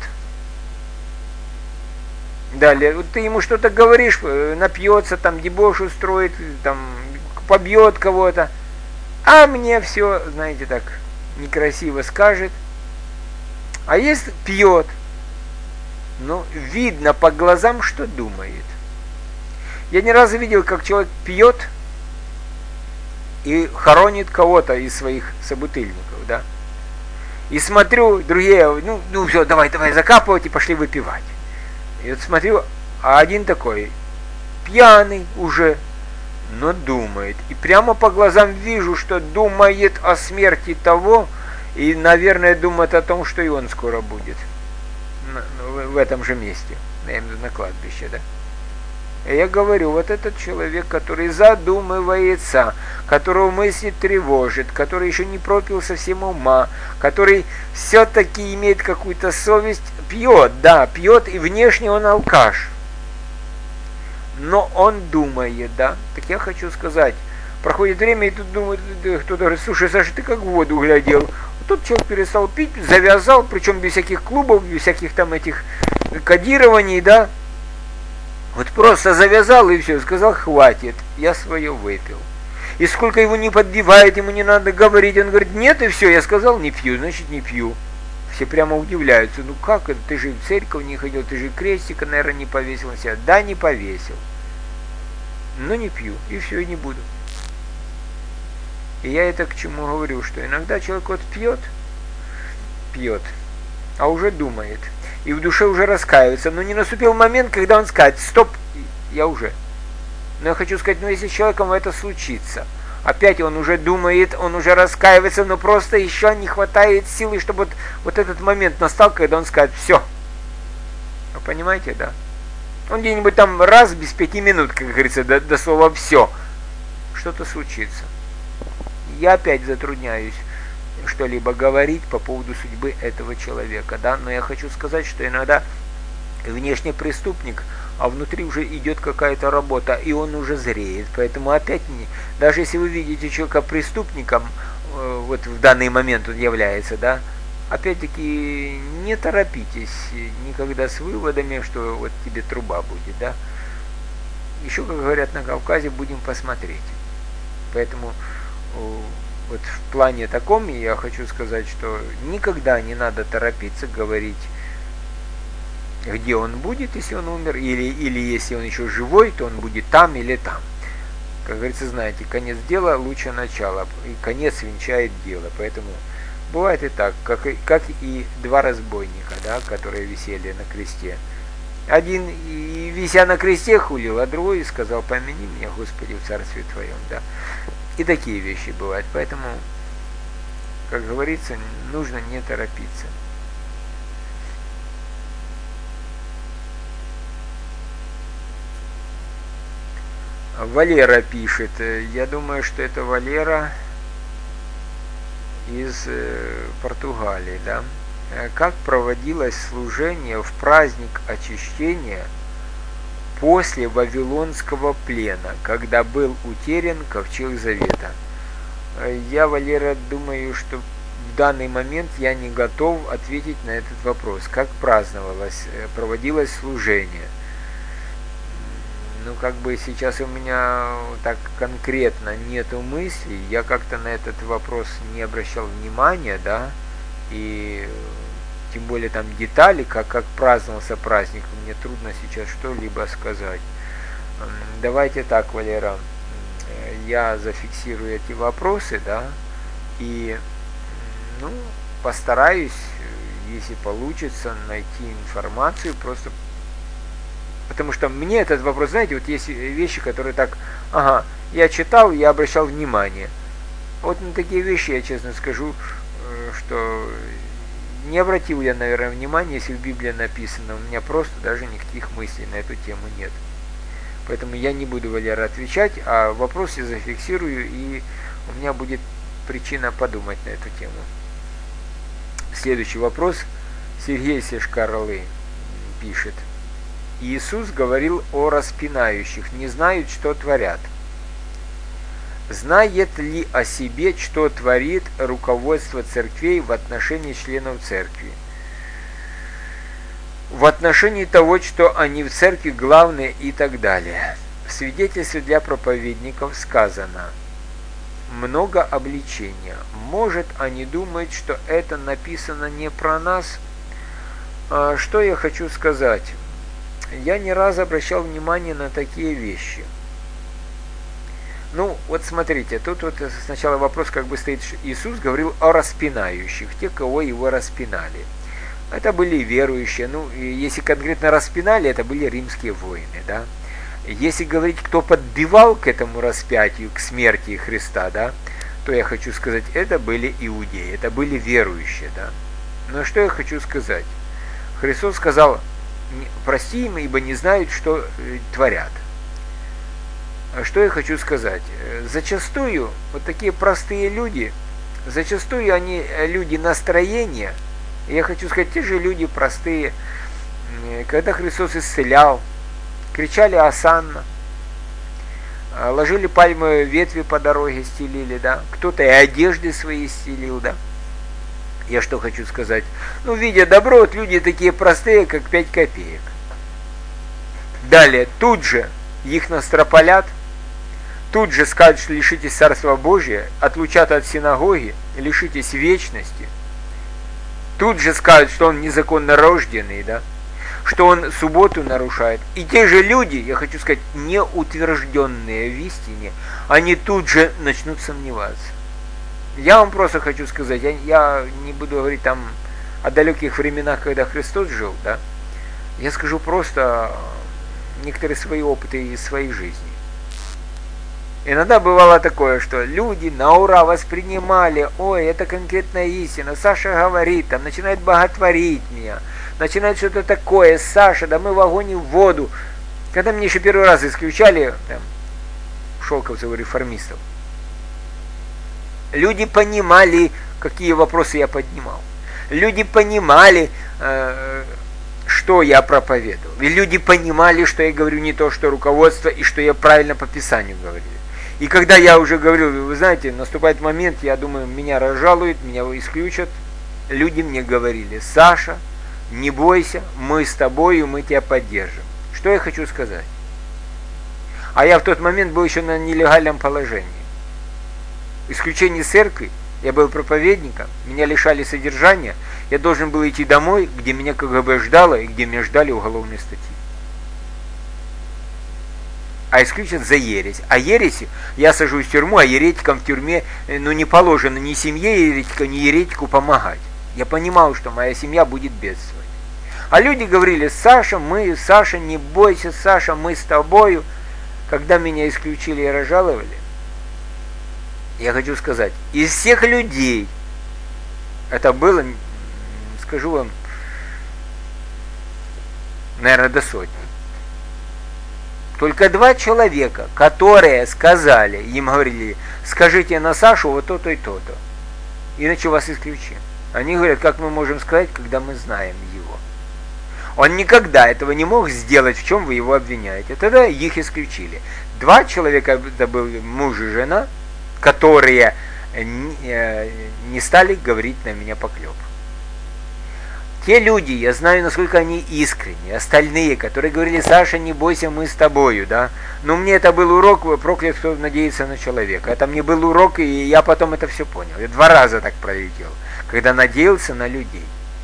Далее, вот ты ему что-то говоришь, напьется, там дебош устроит, там побьет кого-то, а мне все, знаете, так некрасиво скажет. А если пьет, ну, видно по глазам, что думает. Я ни разу видел, как человек пьет и хоронит кого-то из своих собутыльников, да. И смотрю, другие, ну, ну все, давай, давай закапывать и пошли выпивать. И вот смотрю, а один такой, пьяный уже, но думает. И прямо по глазам вижу, что думает о смерти того, и, наверное, думает о том, что и он скоро будет. В этом же месте, я имею в виду на кладбище, да. И я говорю, вот этот человек, который задумывается, которого мысли тревожит, который еще не пропил совсем ума, который все-таки имеет какую-то совесть, пьет, да, пьет, и внешне он алкаш. Но он думает, да. Так я хочу сказать, проходит время, и тут думает, кто-то говорит, слушай, Саша, ты как в воду глядел. Тот человек перестал пить, завязал, причем без всяких клубов, без всяких там этих кодирований, да. Вот просто завязал и все, сказал, хватит, я свое выпил. И сколько его не подбивает, ему не надо говорить, он говорит, нет, и все, я сказал, не пью, значит не пью. Все прямо удивляются, ну как это, ты же в церковь не ходил, ты же крестика, наверное, не повесил на себя. Да, не повесил, но не пью, и все, и не буду. И я это к чему говорю, что иногда человек вот пьет, пьет, а уже думает, и в душе уже раскаивается, но не наступил момент, когда он скажет, стоп, я уже. Но я хочу сказать, ну если с человеком это случится, опять он уже думает, он уже раскаивается, но просто еще не хватает силы, чтобы вот, вот этот момент настал, когда он скажет, все. Вы понимаете, да? Он где-нибудь там раз без пяти минут, как говорится, до, до слова все, что-то случится. Я опять затрудняюсь что-либо говорить по поводу судьбы этого человека, да, но я хочу сказать, что иногда внешне преступник, а внутри уже идет какая-то работа, и он уже зреет, поэтому опять, не, даже если вы видите человека преступником, э, вот в данный момент он является, да, опять-таки не торопитесь никогда с выводами, что вот тебе труба будет, да, еще, как говорят на Кавказе, будем посмотреть, поэтому вот в плане таком я хочу сказать, что никогда не надо торопиться говорить, где он будет, если он умер, или, или если он еще живой, то он будет там или там. Как говорится, знаете, конец дела лучше начала, и конец венчает дело. Поэтому бывает и так, как и, как и два разбойника, да, которые висели на кресте. Один, и, вися на кресте, хулил, а другой сказал: помяни меня, Господи, в Царстве Твоем. Да. И такие вещи бывают. Поэтому, как говорится, нужно не торопиться. Валера пишет. Я думаю, что это Валера из Португалии, да? Как проводилось служение в праздник очищения после Вавилонского плена, когда был утерян ковчег Завета? Я, Валера, думаю, что в данный момент я не готов ответить на этот вопрос. Как праздновалось, проводилось служение? Ну, как бы сейчас у меня так конкретно нету мыслей, я как-то на этот вопрос не обращал внимания, да, и тем более там детали, как, как праздновался праздник, мне трудно сейчас что-либо сказать. Давайте так, Валера, я зафиксирую эти вопросы, да, и, ну, постараюсь, если получится, найти информацию, просто потому что мне этот вопрос, знаете, вот есть вещи, которые так, ага, я читал, я обращал внимание. Вот на такие вещи я честно скажу, что не обратил я, наверное, внимания, если в Библии написано, у меня просто даже никаких мыслей на эту тему нет. Поэтому я не буду, Валера, отвечать, а вопрос я зафиксирую, и у меня будет причина подумать на эту тему. Следующий вопрос. Сергей Сешкарлы пишет. Иисус говорил о распинающих, не знают, что творят. Знает ли о себе, что творит руководство церквей в отношении членов церкви? В отношении того, что они в церкви главные и так далее. В свидетельстве для проповедников сказано: много обличения. Может, они думают, что это написано не про нас? А что я хочу сказать? Я не раз обращал внимание на такие вещи. Ну, вот смотрите, тут вот сначала вопрос как бы стоит, что Иисус говорил о распинающих, те, кого его распинали. Это были верующие, ну, если конкретно распинали, это были римские воины, да. Если говорить, кто подбивал к этому распятию, к смерти Христа, да, то я хочу сказать, это были иудеи, это были верующие, да. Но что я хочу сказать? Христос сказал: прости им, ибо не знают, что творят. Что я хочу сказать? Зачастую вот такие простые люди, зачастую они люди настроения. Я хочу сказать, те же люди простые, когда Христос исцелял, кричали «Осанна», ложили пальмовые ветви по дороге, стелили, да. Кто-то и одежды свои стелил, да. Я что хочу сказать? Ну, видя добро, вот люди такие простые, как пять копеек. Далее, тут же их настропалят, тут же скажут, что лишитесь Царства Божия, отлучат от синагоги, лишитесь вечности. Тут же скажут, что он незаконно рожденный, да, что он субботу нарушает. И те же люди, я хочу сказать, не утвержденные в истине, они тут же начнут сомневаться. Я вам просто хочу сказать, я, я не буду говорить там о далеких временах, когда Христос жил, да. Я скажу просто некоторые свои опыты из своей жизни. Иногда бывало такое, что люди на ура воспринимали: ой, это конкретная истина, Саша говорит, там начинает боготворить меня, начинает что-то такое, Саша, да мы в огонь и в воду. Когда мне еще первый раз исключали, там, шелковцев и реформистов, люди понимали, какие вопросы я поднимал. Люди понимали, э, что я проповедовал. И люди понимали, что я говорю не то, что руководство, и что я правильно по Писанию говорю. И когда я уже говорил, вы знаете, наступает момент, я думаю, меня разжалуют, меня исключат. Люди мне говорили: Саша, не бойся, мы с тобой, и мы тебя поддержим. Что я хочу сказать? А я в тот момент был еще на нелегальном положении. Исключение церкви, я был проповедником, меня лишали содержания, я должен был идти домой, где меня ка гэ бэ ждало и где меня ждали уголовные статьи. а исключат за ересь. А ереси, я сажусь в тюрьму, а еретикам в тюрьме, ну, не положено ни семье еретика, ни еретику помогать. Я понимал, что моя семья будет бедствовать. А люди говорили: Саша, мы, Саша, не бойся, Саша, мы с тобою. Когда меня исключили и разжаловали, я хочу сказать, из всех людей, это было, скажу вам, наверное, до сотни. Только два человека, которые сказали, им говорили: скажите на Сашу вот то-то и то-то, иначе вас исключим. Они говорят: как мы можем сказать, когда мы знаем его? Он никогда этого не мог сделать, в чем вы его обвиняете. Тогда их исключили. Два человека, это был муж и жена, которые не стали говорить на меня поклеп. Те люди, я знаю, насколько они искренние. Остальные, которые говорили: Саша, не бойся, мы с тобою, да. Но мне это был урок, проклят, кто надеется на человека. Это мне был урок, и я потом это все понял. Я два раза так пролетел, когда надеялся на людей.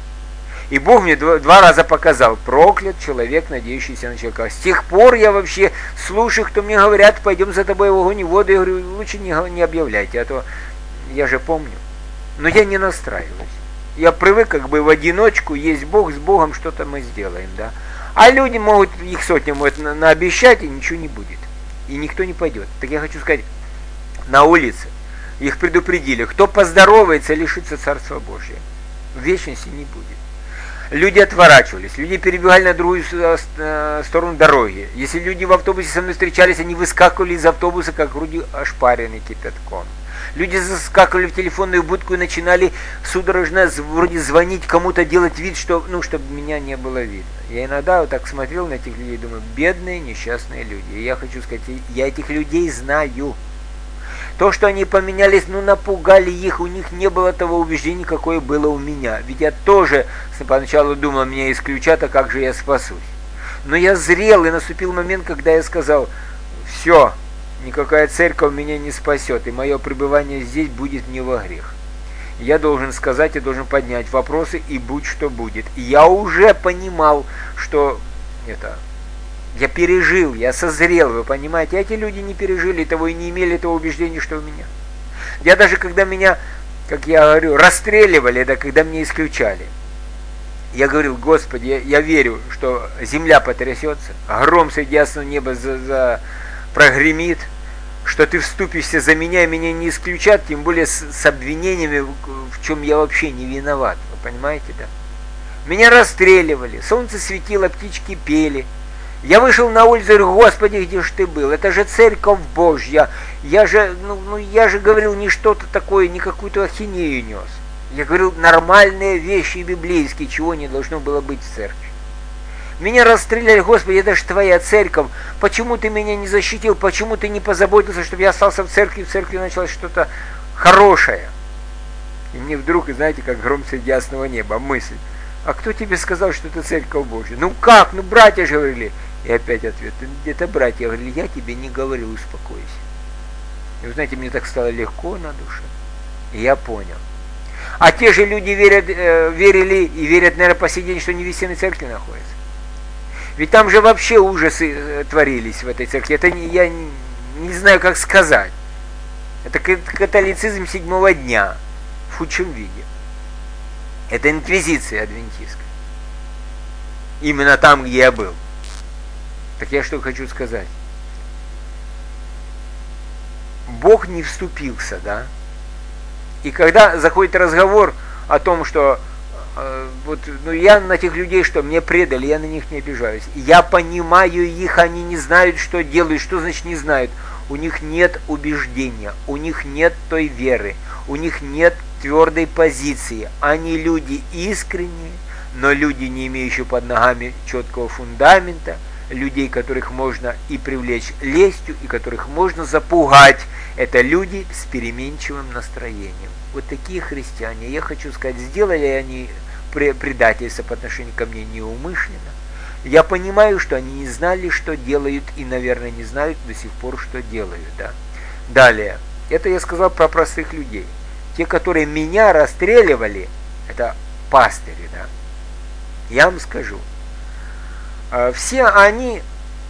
И Бог мне два, два раза показал: проклят человек, надеющийся на человека. С тех пор я вообще слушаю, кто мне говорят: пойдем за тобой в огонь и воду. Я говорю: лучше не, не объявляйте, а то я же помню. Но я не настраиваюсь. Я привык как бы в одиночку, есть Бог, с Богом что-то мы сделаем, да. А люди могут, их сотни могут на, наобещать, и ничего не будет. И никто не пойдет. Так я хочу сказать, на улице их предупредили: кто поздоровается, лишится Царства Божьего. В вечности не будет. Люди отворачивались, люди перебегали на другую сторону дороги. Если люди в автобусе со мной встречались, они выскакивали из автобуса, как вроде ошпаренные кипятком. Люди заскакивали в телефонную будку и начинали судорожно вроде звонить кому-то, делать вид, что, ну, чтобы меня не было видно. Я иногда вот так смотрел на этих людей и думаю: бедные, несчастные люди. И я хочу сказать, я этих людей знаю. То, что они поменялись, ну, напугали их, у них не было того убеждения, какое было у меня. Ведь я тоже поначалу думал, меня исключат, а как же я спасусь. Но я зрел, и наступил момент, когда я сказал: все, никакая церковь меня не спасет, и мое пребывание здесь будет не во грех. Я должен сказать, я должен поднять вопросы, и будь что будет. И я уже понимал, что это... Я пережил, я созрел, вы понимаете. Эти люди не пережили того и не имели того убеждения, что у меня. Я даже, когда меня, как я говорю, расстреливали, да, когда меня исключали, я говорил: Господи, я, я верю, что земля потрясется, гром среди ясного неба за, за, прогремит, что ты вступишься за меня, и меня не исключат, тем более с, с обвинениями, в, в чем я вообще не виноват. Вы понимаете, да? Меня расстреливали, солнце светило, птички пели. Я вышел на улицу и говорю: Господи, где же ты был? Это же церковь Божья. Я же, ну, ну, я же говорил не что-то такое, не какую-то ахинею нес. Я говорил нормальные вещи библейские, чего не должно было быть в церкви. Меня расстреляли: Господи, это же твоя церковь. Почему ты меня не защитил? Почему ты не позаботился, чтобы я остался в церкви? В церкви началось что-то хорошее. И мне вдруг, знаете, как гром среди ясного неба, мысль: а кто тебе сказал, что это церковь Божья? Ну как? Ну братья же говорили. И опять ответ: это братья говорили, я тебе не говорил, успокойся. И вы знаете, мне так стало легко на душе. И я понял. А те же люди верят, э, верили и верят, наверное, по сей день, что не в истинной церкви находятся. Ведь там же вообще ужасы э, творились в этой церкви. Это не, я не, не знаю, как сказать. Это католицизм седьмого дня в худшем виде. Это инквизиция адвентистская. Именно там, где я был. Так я что хочу сказать. Бог не вступился, да? И когда заходит разговор о том, что э, вот, ну, я на тех людей, что мне предали, я на них не обижаюсь. Я понимаю их, они не знают, что делают. Что значит не знают? У них нет убеждения, у них нет той веры, у них нет твердой позиции. Они люди искренние, но люди, не имеющие под ногами четкого фундамента, людей, которых можно и привлечь лестью, и которых можно запугать. Это люди с переменчивым настроением. Вот такие христиане. Я хочу сказать, сделали они предательство по отношению ко мне неумышленно. Я понимаю, что они не знали, что делают, и, наверное, не знают до сих пор, что делают. Да? Далее. Это я сказал про простых людей. Те, которые меня расстреливали, это пастыри. Да? Я вам скажу. Все они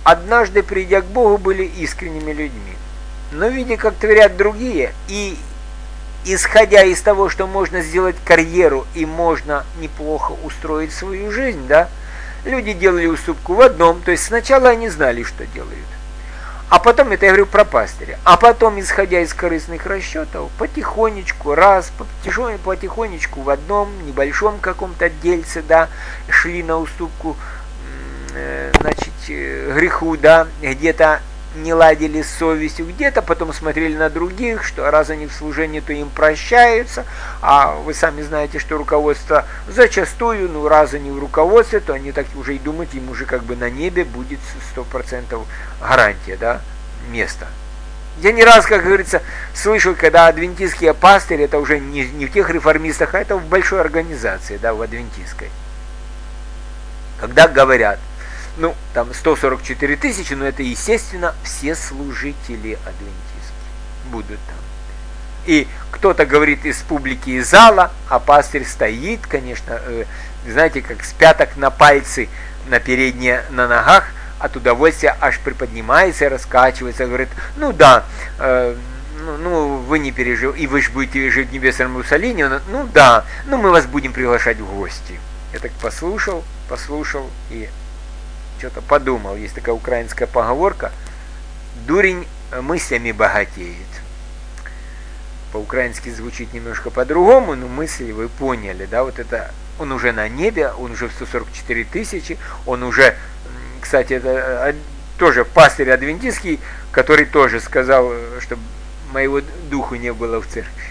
однажды, придя к Богу, были искренними людьми. Но видя, как творят другие, и исходя из того, что можно сделать карьеру и можно неплохо устроить свою жизнь, да, люди делали уступку в одном, то есть сначала они знали, что делают. А потом, это я говорю про пастыря, а потом, исходя из корыстных расчетов, потихонечку, раз, потихонечку в одном небольшом каком-то дельце, да, шли на уступку, значит, греху, да, где-то не ладили с совестью, где-то потом смотрели на других, что раз они в служении, то им прощаются, а вы сами знаете, что руководство зачастую, ну раз они в руководстве, то они так уже и думают, им уже как бы на небе будет сто процентов гарантия, да, места. Я не раз, как говорится, слышал, когда адвентистские пастыри, это уже не, не в тех реформистах, а это в большой организации, да, в адвентистской, когда говорят, ну, там сто сорок четыре тысячи, но это, естественно, все служители адвентистские будут там. И кто-то говорит из публики, из зала, а пастырь стоит, конечно, э, знаете, как с пяток на пальцы, на передние, на ногах, от удовольствия аж приподнимается и раскачивается, говорит, ну да, э, ну, ну вы не переживайте, и вы же будете жить в небесном Иерусалиме, ну, ну да, ну мы вас будем приглашать в гости. Я так послушал, послушал и что-то подумал. Есть такая украинская поговорка: дурень мыслями богатеет. По-украински звучит немножко по-другому, но мысли вы поняли, да, вот это, он уже на небе, он уже в сто сорок четыре тысячи, он уже, кстати, это тоже пастырь адвентистский, который тоже сказал, чтобы моего духу не было в церкви.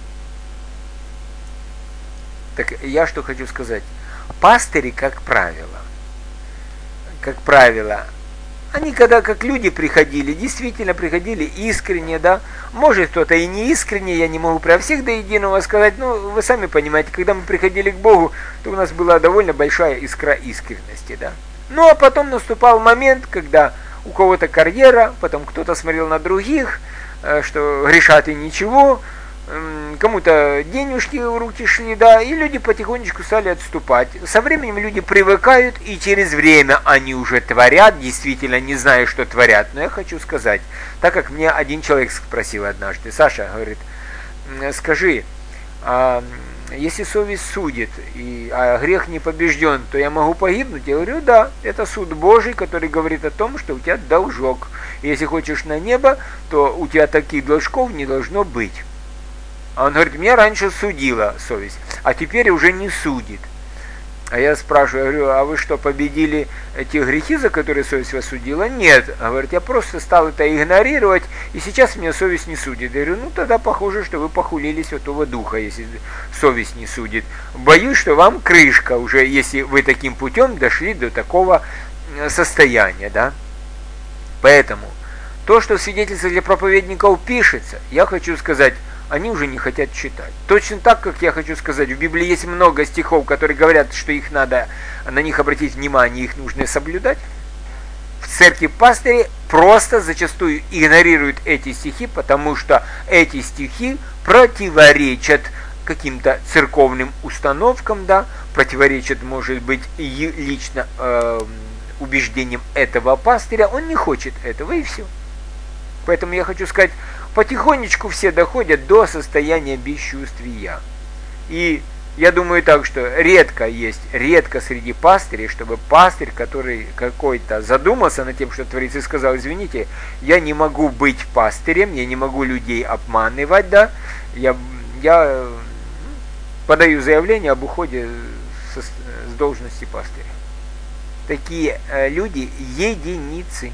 Так я что хочу сказать. Пастыри, как правило, как правило, они когда как люди приходили, действительно приходили искренне, да, может кто-то и не искренне, я не могу про всех до единого сказать, но вы сами понимаете, когда мы приходили к Богу, то у нас была довольно большая искра искренности, да. Ну а потом наступал момент, когда у кого-то карьера, потом кто-то смотрел на других, что грешат и ничего, кому-то денежки в руки шли, да, и люди потихонечку стали отступать. Со временем люди привыкают, и через время они уже творят, действительно не зная, что творят. Но я хочу сказать, так как мне один человек спросил однажды, Саша, говорит, скажи, а если совесть судит, и, а грех не побежден, то я могу погибнуть? Я говорю, да, это суд Божий, который говорит о том, что у тебя должок. И если хочешь на небо, то у тебя таких должков не должно быть. А он говорит, меня раньше судила совесть, а теперь уже не судит. А я спрашиваю, я говорю, а вы что, победили эти грехи, за которые совесть вас судила? Нет. Говорит, я просто стал это игнорировать, и сейчас меня совесть не судит. Я говорю, ну тогда похоже, что вы похулили Святого Духа, если совесть не судит. Боюсь, что вам крышка уже, если вы таким путем дошли до такого состояния, да. Поэтому то, что в свидетельстве для проповедников пишется, я хочу сказать, они уже не хотят читать. Точно так, как я хочу сказать, в Библии есть много стихов, которые говорят, что их надо, на них обратить внимание, их нужно соблюдать. В церкви пастыри просто зачастую игнорируют эти стихи, потому что эти стихи противоречат каким-то церковным установкам, да, противоречат, может быть, и лично э, убеждениям этого пастыря. Он не хочет этого, и все. Поэтому я хочу сказать, потихонечку все доходят до состояния бесчувствия. И я думаю так, что редко есть, редко среди пастырей, чтобы пастырь, который какой-то задумался над тем, что творится, и сказал, извините, я не могу быть пастырем, я не могу людей обманывать, да, я, я подаю заявление об уходе со, с должности пастыря. Такие э, люди единицы.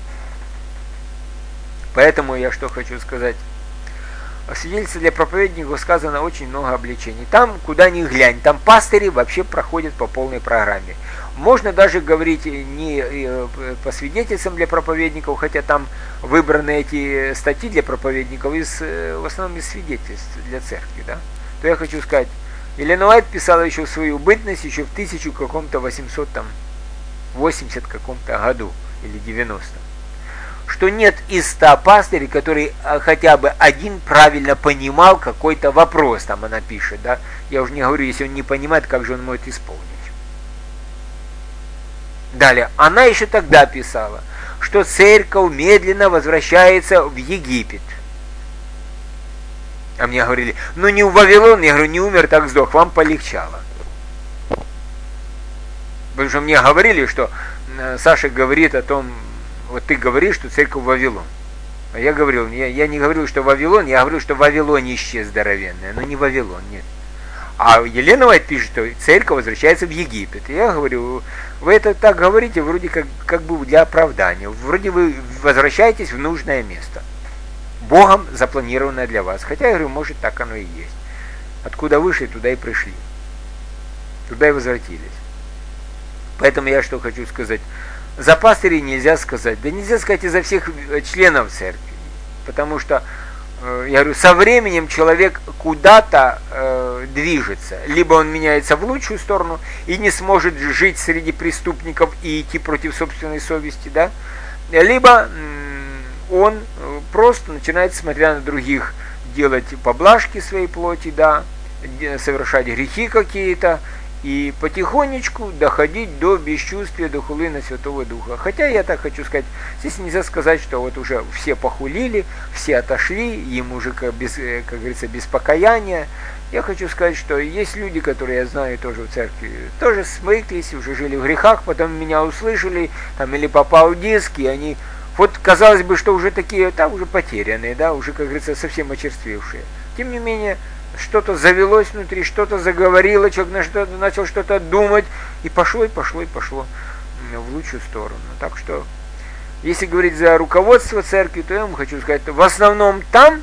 Поэтому я что хочу сказать. В свидетельстве для проповедников сказано очень много обличений. Там, куда ни глянь, там пастыри вообще проходят по полной программе. Можно даже говорить не по свидетельствам для проповедников, хотя там выбраны эти статьи для проповедников из, в основном из свидетельств для церкви. Да? То я хочу сказать, Елена Уайт писала еще в свою бытность, еще в тысячу каком-то восемьсот восемьдесят каком-то году или девяностом. Что нет из ста пастырей, который хотя бы один правильно понимал какой-то вопрос, там она пишет, да. Я уже не говорю, если он не понимает, как же он может исполнить. Далее, она еще тогда писала, что церковь медленно возвращается в Египет. А мне говорили, ну не в Вавилон, я говорю, не умер, так сдох, вам полегчало. Потому что мне говорили, что Саша говорит о том, вот ты говоришь, что церковь в Вавилон. А я говорил, я, я не говорил, что Вавилон, я говорил, что Вавилон исчез здоровенная, но не Вавилон, нет. А Елена Уайт пишет, что церковь возвращается в Египет. И я говорю, вы это так говорите, вроде как, как бы для оправдания. Вроде вы возвращаетесь в нужное место. Богом запланированное для вас. Хотя, я говорю, может, так оно и есть. Откуда вышли, туда и пришли. Туда и возвратились. Поэтому я что хочу сказать. За пастырей нельзя сказать. Да нельзя сказать и за всех членов церкви. Потому что, я говорю, со временем человек куда-то э, движется. Либо он меняется в лучшую сторону и не сможет жить среди преступников и идти против собственной совести, да? Либо он просто начинает, смотря на других, делать поблажки своей плоти, да, совершать грехи какие-то, и потихонечку доходить до бесчувствия, до хулы Святого Духа. Хотя я так хочу сказать, здесь нельзя сказать, что вот уже все похулили, все отошли, им уже, как, без, как говорится, без покаяния. Я хочу сказать, что есть люди, которые я знаю тоже в церкви, тоже смыклись, уже жили в грехах, потом меня услышали, там, или попал диск, и они, вот казалось бы, что уже такие, там уже потерянные, да, уже, как говорится, совсем очерствевшие. Тем не менее, что-то завелось внутри, что-то заговорило, человек на что-то, начал что-то думать, и пошло, и пошло, и пошло в лучшую сторону. Так что, если говорить за руководство церкви, то я вам хочу сказать, в основном там,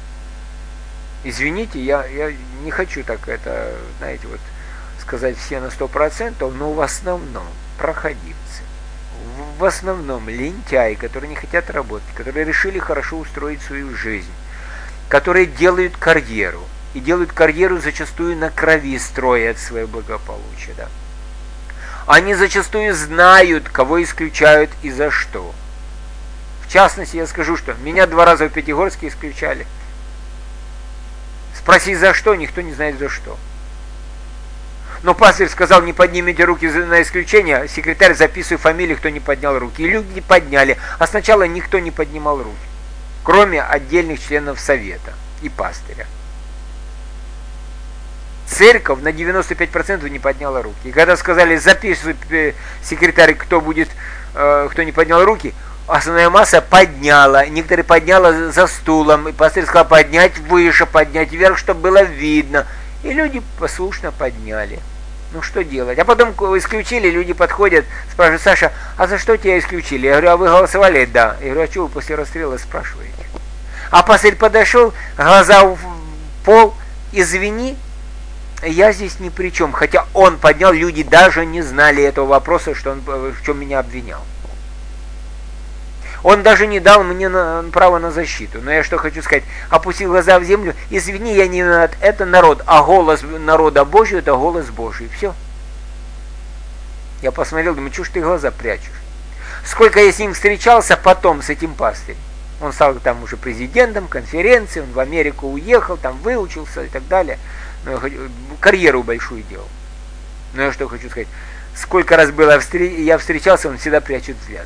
извините, я, я не хочу так это, знаете, вот сказать все на сто процентов, но в основном проходимцы, в основном лентяи, которые не хотят работать, которые решили хорошо устроить свою жизнь, которые делают карьеру, и делают карьеру зачастую на крови, строят свое благополучие. Да. Они зачастую знают, кого исключают и за что. В частности, я скажу, что меня два раза в Пятигорске исключали. Спроси за что, никто не знает за что. Но пастырь сказал, не поднимите руки на исключение, секретарь записывай фамилии, кто не поднял руки. И люди подняли, а сначала никто не поднимал руки, кроме отдельных членов совета и пастыря. Церковь на девяносто пять процентов не подняла руки. И когда сказали, записывай секретарь, кто будет, э, кто не поднял руки, основная масса подняла. Некоторые подняла за стулом. И пастырь сказал, поднять выше, поднять вверх, чтобы было видно. И люди послушно подняли. Ну что делать? А потом исключили, люди подходят, спрашивают, Саша, а за что тебя исключили? Я говорю, а вы голосовали? Да. Я говорю, а что вы после расстрела спрашиваете? А пастырь подошел, глаза в пол, извини, я здесь ни при чем. Хотя он поднял, люди даже не знали этого вопроса, что он, в чем меня обвинял. Он даже не дал мне на, право на защиту. Но я что хочу сказать, опустил глаза в землю, извини, я не виноват, это народ, а голос народа Божий, это голос Божий. Все. Я посмотрел, думаю, чушь ты глаза прячешь. Сколько я с ним встречался потом, с этим пастырем. Он стал там уже президентом конференции, он в Америку уехал, там выучился и так далее. Но я карьеру большую делал. Но я что хочу сказать, сколько раз было я встречался, он всегда прячет взгляд.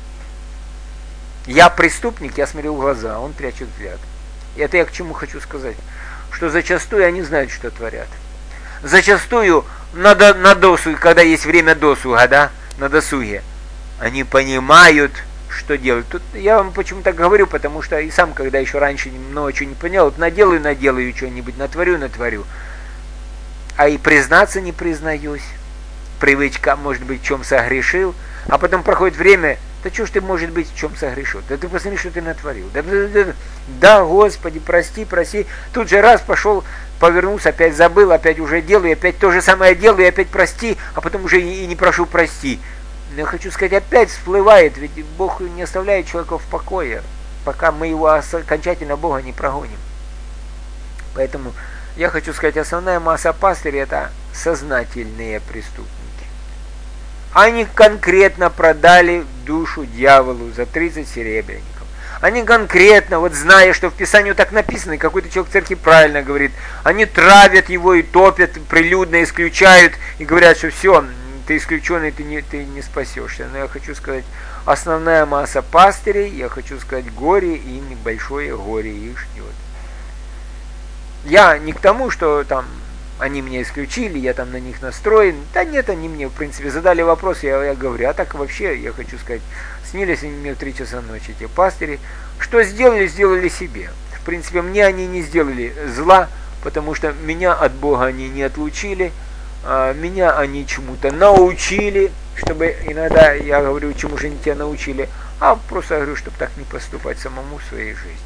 Я преступник, я смотрю в глаза, он прячет взгляд. И это я к чему хочу сказать, что зачастую они знают, что творят. Зачастую на, до, на досуге, когда есть время досуга, да, на досуге, они понимают, что делать. Тут я вам почему так говорю, потому что и сам, когда еще раньше много чего не понял, вот наделаю, наделаю что-нибудь, натворю, натворю. А и признаться не признаюсь. Привычка, может быть, в чем согрешил. А потом проходит время, да что ж ты, может быть, в чем согрешил? Да ты посмотри, что ты натворил. Да, да, да, да, Господи, прости, прости. Тут же раз пошел, повернулся, опять забыл, опять уже делаю, опять то же самое делаю, опять прости, а потом уже и не прошу прости. Но я хочу сказать, опять всплывает, ведь Бог не оставляет человека в покое, пока мы его окончательно Бога не прогоним. Поэтому я хочу сказать, основная масса пастырей это сознательные преступники. Они конкретно продали душу дьяволу за тридцать серебряников. Они конкретно, вот зная, что в Писании так написано, и какой-то человек в церкви правильно говорит, они травят его и топят, прилюдно исключают, и говорят, что все, ты исключенный, ты не, ты не спасешься. Но я хочу сказать, основная масса пастырей, я хочу сказать, горе им, большое горе их ждет. Я не к тому, что там они меня исключили, я там на них настроен. Да нет, они мне, в принципе, задали вопрос, я, я говорю, а так вообще, я хочу сказать, снились они мне в три часа ночи, те пастыри. Что сделали, сделали себе. В принципе, мне они не сделали зла, потому что меня от Бога они не отлучили, а меня они чему-то научили, чтобы иногда, я говорю, чему же они тебя научили, а просто говорю, чтобы так не поступать самому в своей жизни.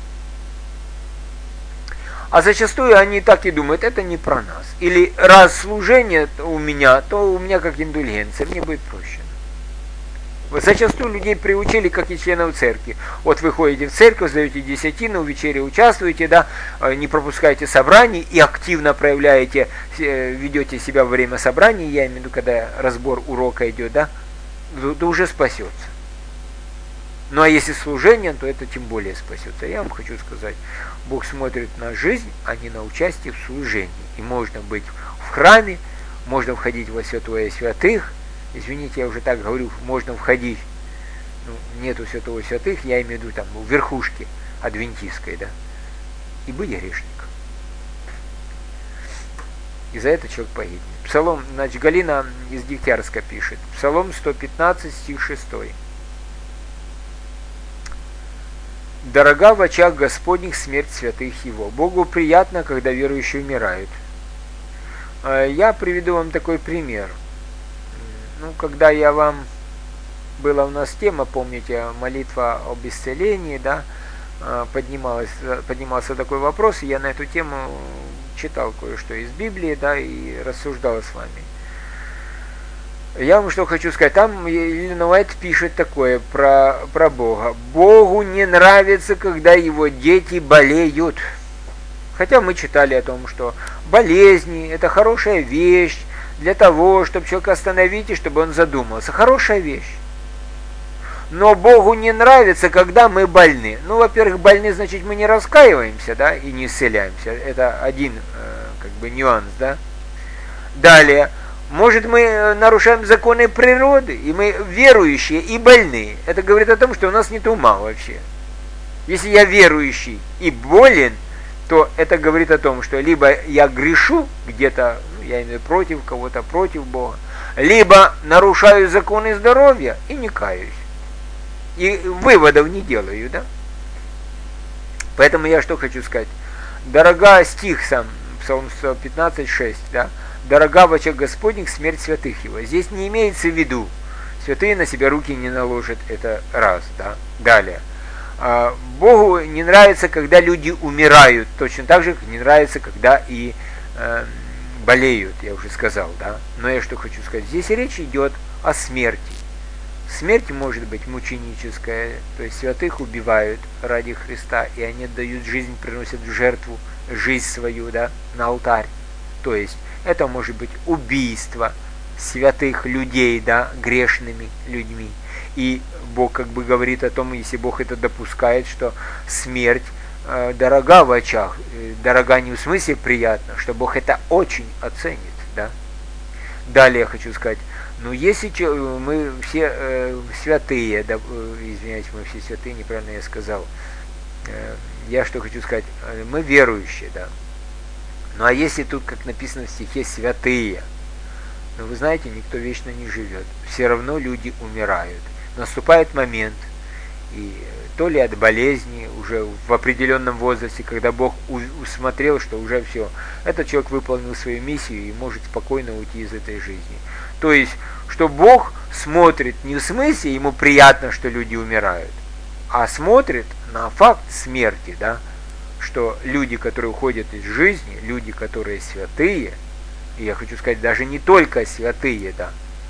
А зачастую они так и думают, это не про нас. Или раз служение у меня, то у меня как индульгенция, мне будет проще. Зачастую людей приучили, как и членов церкви. Вот вы ходите в церковь, сдаете десятину, в вечере участвуете, да, не пропускаете собраний и активно проявляете, ведете себя во время собраний, я имею в виду, когда разбор урока идет, да, то уже спасется. Ну а если служение, то это тем более спасется. Я вам хочу сказать, Бог смотрит на жизнь, а не на участие в служении. И можно быть в храме, можно входить во святое святых. Извините, я уже так говорю, можно входить, ну, нету святого святых, я имею в виду там в верхушке адвентистской, да, и быть грешником. И за это человек погибнет. Псалом, значит, Галина из Дегтярска пишет, Псалом сто пятнадцать, стих шесть. Дорога в очах Господних смерть святых Его. Богу приятно, когда верующие умирают. Я приведу вам такой пример. Ну, когда я вам... Была у нас тема, помните, молитва об исцелении, да, поднималась, поднимался такой вопрос, и я на эту тему читал кое-что из Библии, да, и рассуждал с вами. Я вам что хочу сказать, там Елена Уайт пишет такое про, про Бога. Богу не нравится, когда его дети болеют. Хотя мы читали о том, что болезни – это хорошая вещь для того, чтобы человека остановить и чтобы он задумался. Хорошая вещь. Но Богу не нравится, когда мы больны. Ну, во-первых, больны, значит, мы не раскаиваемся, да, и не исцеляемся. Это один, как бы, нюанс, да. Далее. Может, мы нарушаем законы природы, и мы верующие и больные. Это говорит о том, что у нас нет ума вообще. Если я верующий и болен, то это говорит о том, что либо я грешу где-то, ну, я имею против кого-то, против Бога, либо нарушаю законы здоровья и не каюсь. И выводов не делаю, да? Поэтому я что хочу сказать. Дорога стих сам, Псалом сто пятнадцать, шесть, да? Дорога в очах Господних смерть святых Его. Здесь не имеется в виду, святые на себя руки не наложат, это раз, да. Далее. Богу не нравится, когда люди умирают, точно так же, как не нравится, когда и э, болеют, я уже сказал, да. Но я что хочу сказать, здесь речь идет о смерти. Смерть может быть мученическая, то есть святых убивают ради Христа, и они отдают жизнь, приносят в жертву жизнь свою, да, на алтарь. То есть это может быть убийство святых людей, да, грешными людьми. И Бог как бы говорит о том, если Бог это допускает, что смерть э, дорога в очах, э, дорога не в смысле приятно, что Бог это очень оценит, да. Далее я хочу сказать, ну если мы все э, святые, да, э, извиняюсь, мы все святые, неправильно я сказал, э, я что хочу сказать, э, мы верующие, да. Ну а если тут, как написано в стихе, святые, ну вы знаете, никто вечно не живет. Все равно люди умирают. Наступает момент, и то ли от болезни, уже в определенном возрасте, когда Бог усмотрел, что уже все, этот человек выполнил свою миссию и может спокойно уйти из этой жизни. То есть, что Бог смотрит не в смысле, ему приятно, что люди умирают, а смотрит на факт смерти, да, что люди, которые уходят из жизни, люди, которые святые, и я хочу сказать, даже не только святые, да,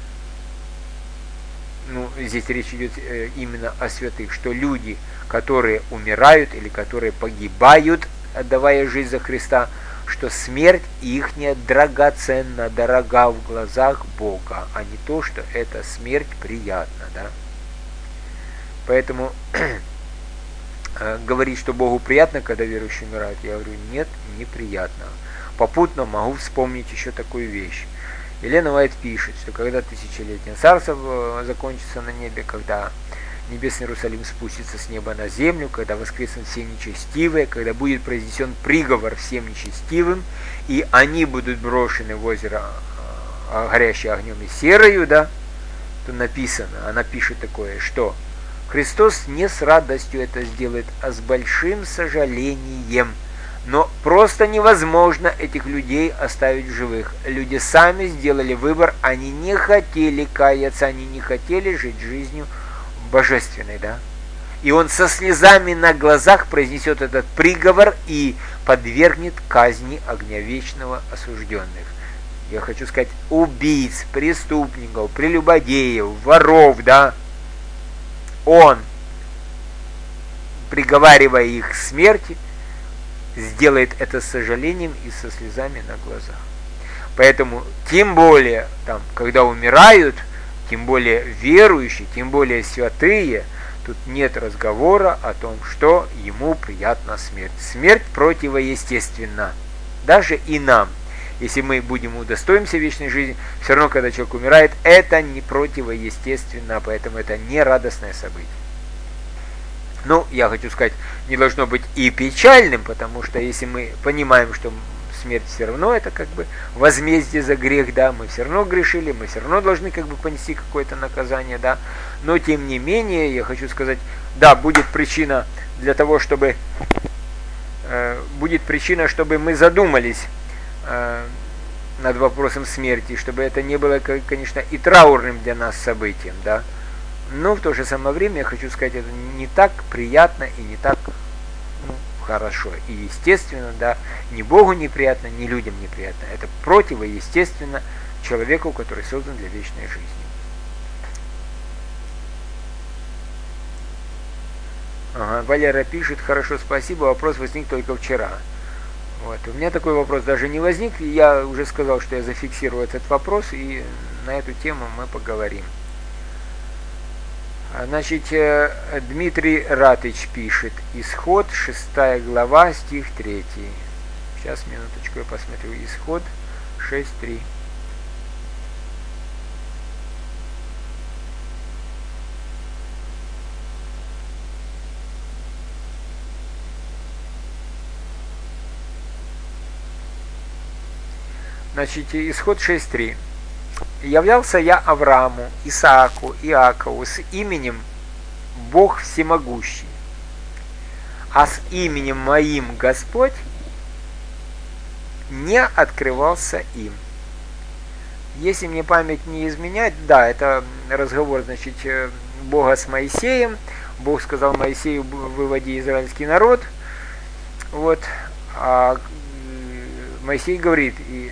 ну, здесь речь идет э, именно о святых, что люди, которые умирают или которые погибают, отдавая жизнь за Христа, что смерть ихняя драгоценна, дорога в глазах Бога, а не то, что эта смерть приятна, да. Поэтому говорить, что Богу приятно, когда верующие умирают, я говорю, нет, неприятно. Попутно могу вспомнить еще такую вещь. Елена Уайт пишет, что когда тысячелетнее царство закончится на небе, когда небесный Иерусалим спустится с неба на землю, когда воскреснут все нечестивые, когда будет произнесен приговор всем нечестивым, и они будут брошены в озеро, горящее огнем и серою, да, то написано, она пишет такое, что Христос не с радостью это сделает, а с большим сожалением. Но просто невозможно этих людей оставить в живых. Люди сами сделали выбор, они не хотели каяться, они не хотели жить жизнью божественной, да. И он со слезами на глазах произнесет этот приговор и подвергнет казни огня вечного осужденных. Я хочу сказать, убийц, преступников, прелюбодеев, воров, да. Он, приговаривая их к смерти, сделает это с сожалением и со слезами на глазах. Поэтому, тем более, там, когда умирают, тем более верующие, тем более святые, тут нет разговора о том, что ему приятна смерть. Смерть противоестественна. Даже и нам. Если мы будем удостоимся вечной жизни, все равно, когда человек умирает, это не противоестественно, поэтому это не радостное событие. Ну, я хочу сказать, не должно быть и печальным, потому что если мы понимаем, что смерть все равно это как бы возмездие за грех, да, мы все равно грешили, мы все равно должны как бы понести какое-то наказание, да, но тем не менее, я хочу сказать, да, будет причина для того, чтобы, э, будет причина, чтобы мы задумались э, над вопросом смерти, чтобы это не было, конечно, и траурным для нас событием, да. Но в то же самое время, я хочу сказать, это не так приятно и не так, ну, хорошо. И естественно, да, ни Богу неприятно, ни людям неприятно. Это противоестественно человеку, который создан для вечной жизни. Ага, Валера пишет, хорошо, спасибо, вопрос возник только вчера. Вот. У меня такой вопрос даже не возник, я уже сказал, что я зафиксирую этот вопрос, и на эту тему мы поговорим. Значит, Дмитрий Ратыч пишет, Исход, шестая глава, стих третий. Сейчас, минуточку, я посмотрю. Исход шесть три. Значит, Исход шесть три. «Являлся я Аврааму, Исааку, Иакову с именем Бог Всемогущий, а с именем моим Господь не открывался им». Если мне память не изменяет, да, это разговор, значит, Бога с Моисеем. Бог сказал Моисею, выводи израильский народ. Вот, а Моисей говорит, и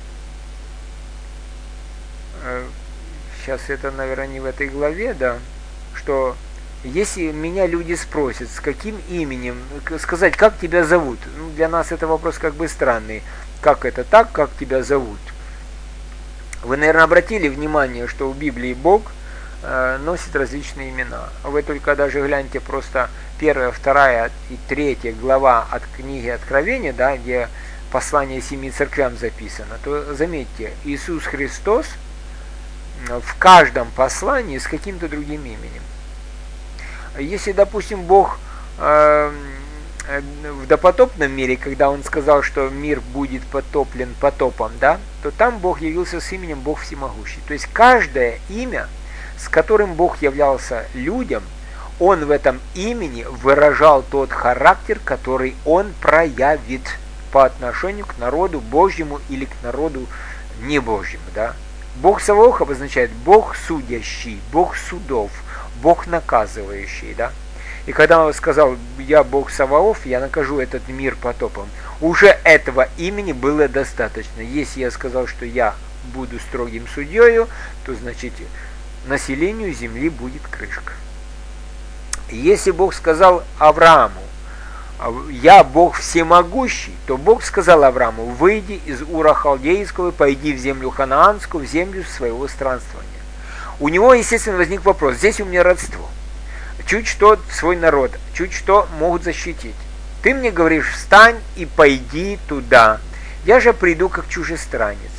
сейчас это, наверное, не в этой главе, да, что если меня люди спросят, с каким именем, сказать, как тебя зовут, ну, для нас это вопрос как бы странный, как это так, как тебя зовут. Вы, наверное, обратили внимание, что в Библии Бог э, носит различные имена. Вы только даже гляньте просто первая, вторая и третья глава от книги Откровения, да, где послание семи церквям записано, то заметьте, Иисус Христос в каждом послании с каким-то другим именем. Если, допустим, Бог э, в допотопном мире, когда Он сказал, что мир будет потоплен потопом, да, то там Бог явился с именем Бог Всемогущий. То есть каждое имя, с которым Бог являлся людям, Он в этом имени выражал тот характер, который Он проявит по отношению к народу Божьему или к народу небожьему, да. Бог Саваоф обозначает Бог судящий, Бог судов, Бог наказывающий, да. И когда он сказал, я Бог Саваоф, я накажу этот мир потопом, уже этого имени было достаточно. Если я сказал, что я буду строгим судьею, то значит населению земли будет крышка. Если Бог сказал Аврааму, я Бог всемогущий, то Бог сказал Аврааму, выйди из Ура Халдейского, пойди в землю Ханаанскую, в землю своего странствования. У него, естественно, возник вопрос, здесь у меня родство. Чуть что свой народ, чуть что могут защитить. Ты мне говоришь, встань и пойди туда. Я же приду как чужестранец.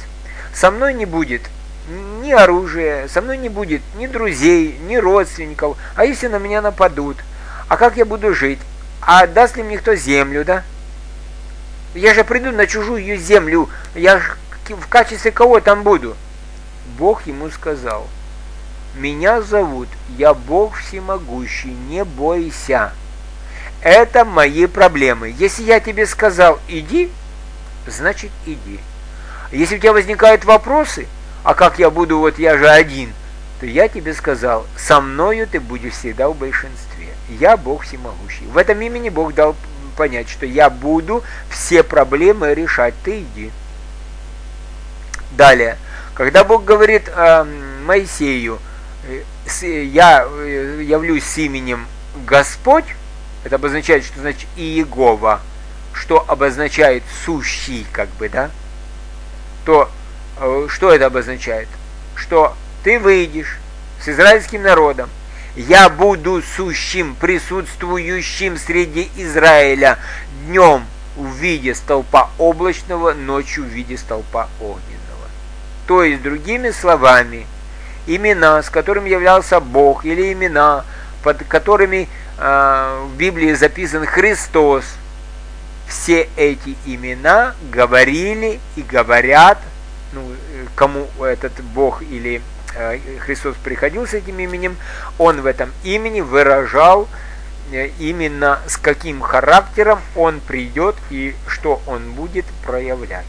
со мной не будет ни оружия, со мной не будет ни друзей, ни родственников. А если на меня нападут? А как я буду жить? А даст ли мне кто землю, да? Я же приду на чужую землю, я в качестве кого там буду? Бог ему сказал: меня зовут, я Бог всемогущий, не бойся. Это мои проблемы. Если я тебе сказал иди, значит иди. Если у тебя возникают вопросы, а как я буду, вот я же один, то я тебе сказал, со мною ты будешь всегда в большинстве. Я Бог всемогущий. В этом имени Бог дал понять, что я буду все проблемы решать, ты иди. Далее, когда Бог говорит э, Моисею, я явлюсь с именем Господь, это обозначает, что значит Иегова, что обозначает сущий, как бы, да, то что это обозначает? Что ты выйдешь с израильским народом, я буду сущим, присутствующим среди Израиля днем в виде столпа облачного, ночью в виде столпа огненного. То есть, другими словами, имена, с которыми являлся Бог, или имена, под которыми э, в Библии записан Христос, все эти имена говорили и говорят, ну, кому этот Бог или э, Христос приходил с этим именем, он в этом имени выражал э, именно с каким характером он придет и что он будет проявлять.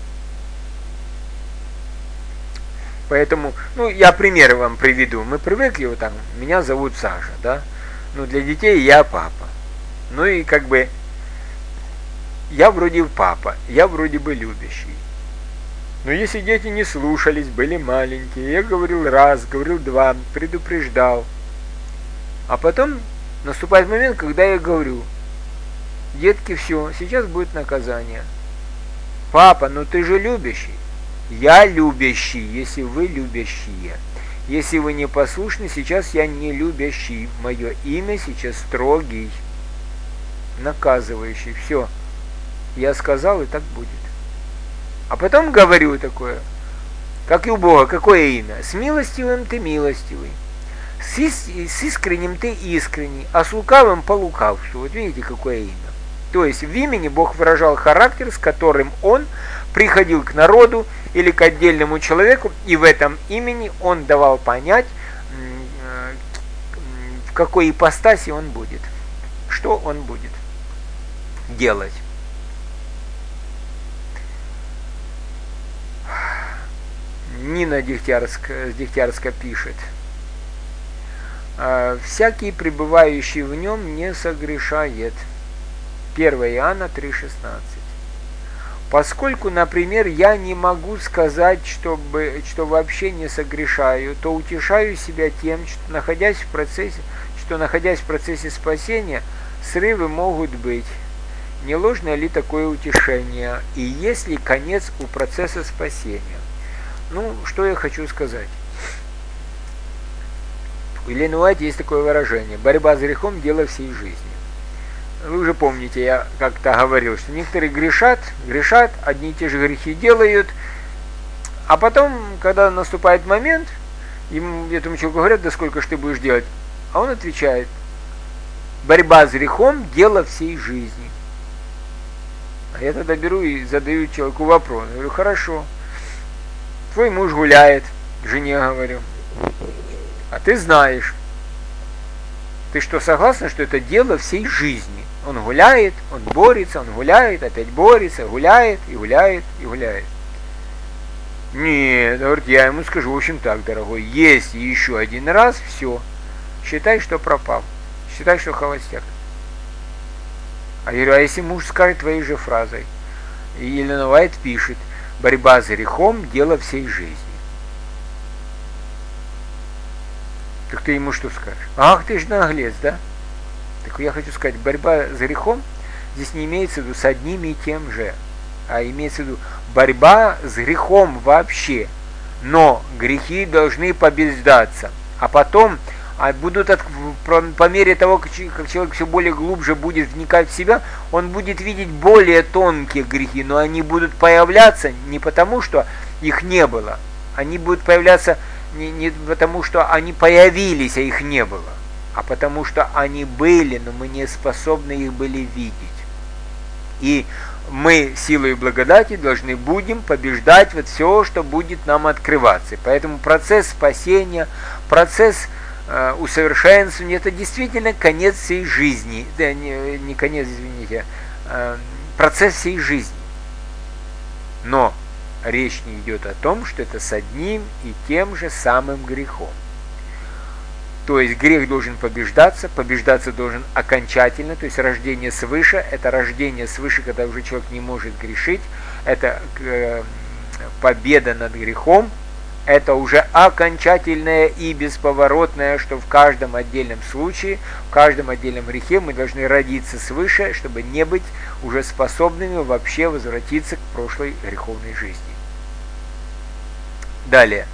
Поэтому, ну, я примеры вам приведу. Мы привыкли, вот там, меня зовут Саша, да? Ну, для детей я папа. Ну и как бы, я вроде папа, я вроде бы любящий. Но если дети не слушались, были маленькие, я говорил раз, говорил два, предупреждал. А потом наступает момент, когда я говорю: детки, все, сейчас будет наказание. Папа, ну ты же любящий. Я любящий, если вы любящие. Если вы не послушны, сейчас я не любящий. Мое имя сейчас строгий, наказывающий. Все, я сказал, и так будет. А потом говорю такое, как и у Бога, какое имя? С милостивым ты милостивый, с, ис- с искренним ты искренний, а с лукавым по лукавству. Вот видите, какое имя. То есть в имени Бог выражал характер, с которым Он приходил к народу или к отдельному человеку, и в этом имени Он давал понять, в какой ипостаси Он будет, что Он будет делать. Нина Дегтярска, Дегтярска пишет: «Всякий, пребывающий в нем, не согрешает». первое Иоанна три шестнадцать. Поскольку, например, я не могу сказать, чтобы, что вообще не согрешаю, то утешаю себя тем, что находясь в процессе, что находясь в процессе спасения, срывы могут быть. Не ложное ли такое утешение? И есть ли конец у процесса спасения? Ну, что я хочу сказать. В Елене Уайт есть такое выражение: борьба с грехом – дело всей жизни. Вы уже помните, я как-то говорил, что некоторые грешат, грешат, одни и те же грехи делают, а потом, когда наступает момент, ему, этому человеку говорят: да сколько ж ты будешь делать? А он отвечает: борьба с грехом – дело всей жизни. А я тогда беру и задаю человеку вопрос. Я говорю: хорошо, твой муж гуляет, жене говорю, а ты знаешь, ты что, согласна, что это дело всей жизни? Он гуляет, он борется, он гуляет, опять борется, гуляет, и гуляет, и гуляет. Нет, говорит, я ему скажу: в общем так, дорогой, если еще один раз, все, считай, что пропал, считай, что холостяк. А я говорю: а если муж скажет твоей же фразой? И Елена Уайт пишет: борьба с грехом – дело всей жизни. Так ты ему что скажешь? Ах, ты ж наглец, да? Так я хочу сказать, борьба с грехом здесь не имеется в виду с одним и тем же, а имеется в виду борьба с грехом вообще. Но грехи должны побеждаться, а потом а будут от, по мере того, как человек все более глубже будет вникать в себя, он будет видеть более тонкие грехи, но они будут появляться не потому, что их не было. Они будут появляться не, не потому, что они появились, а их не было, а потому, что они были, но мы не способны их были видеть. И мы силой благодати должны будем побеждать вот все, что будет нам открываться. Поэтому процесс спасения, процесс э, усовершенствования, это действительно конец всей жизни. Да, не, не конец, извините, э, процесс всей жизни. Но речь не идет о том, что это с одним и тем же самым грехом. То есть грех должен побеждаться, побеждаться должен окончательно, то есть рождение свыше, это рождение свыше, когда уже человек не может грешить, это э, победа над грехом, это уже окончательное и бесповоротное, что в каждом отдельном случае, в каждом отдельном грехе мы должны родиться свыше, чтобы не быть уже способными вообще возвратиться к прошлой греховной жизни. Далее,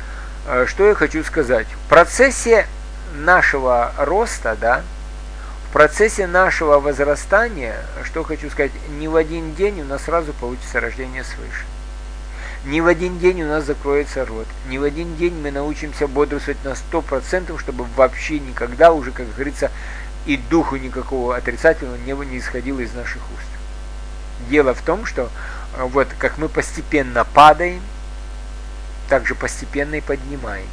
что я хочу сказать. В процессе нашего роста, да, в процессе нашего возрастания, что хочу сказать, не в один день у нас сразу получится рождение свыше. Не в один день у нас закроется рот. Не в один день мы научимся бодрствовать на сто процентов, чтобы вообще никогда уже, как говорится, и духу никакого отрицательного не исходило из наших уст. Дело в том, что вот как мы постепенно падаем, так же постепенно и поднимаемся.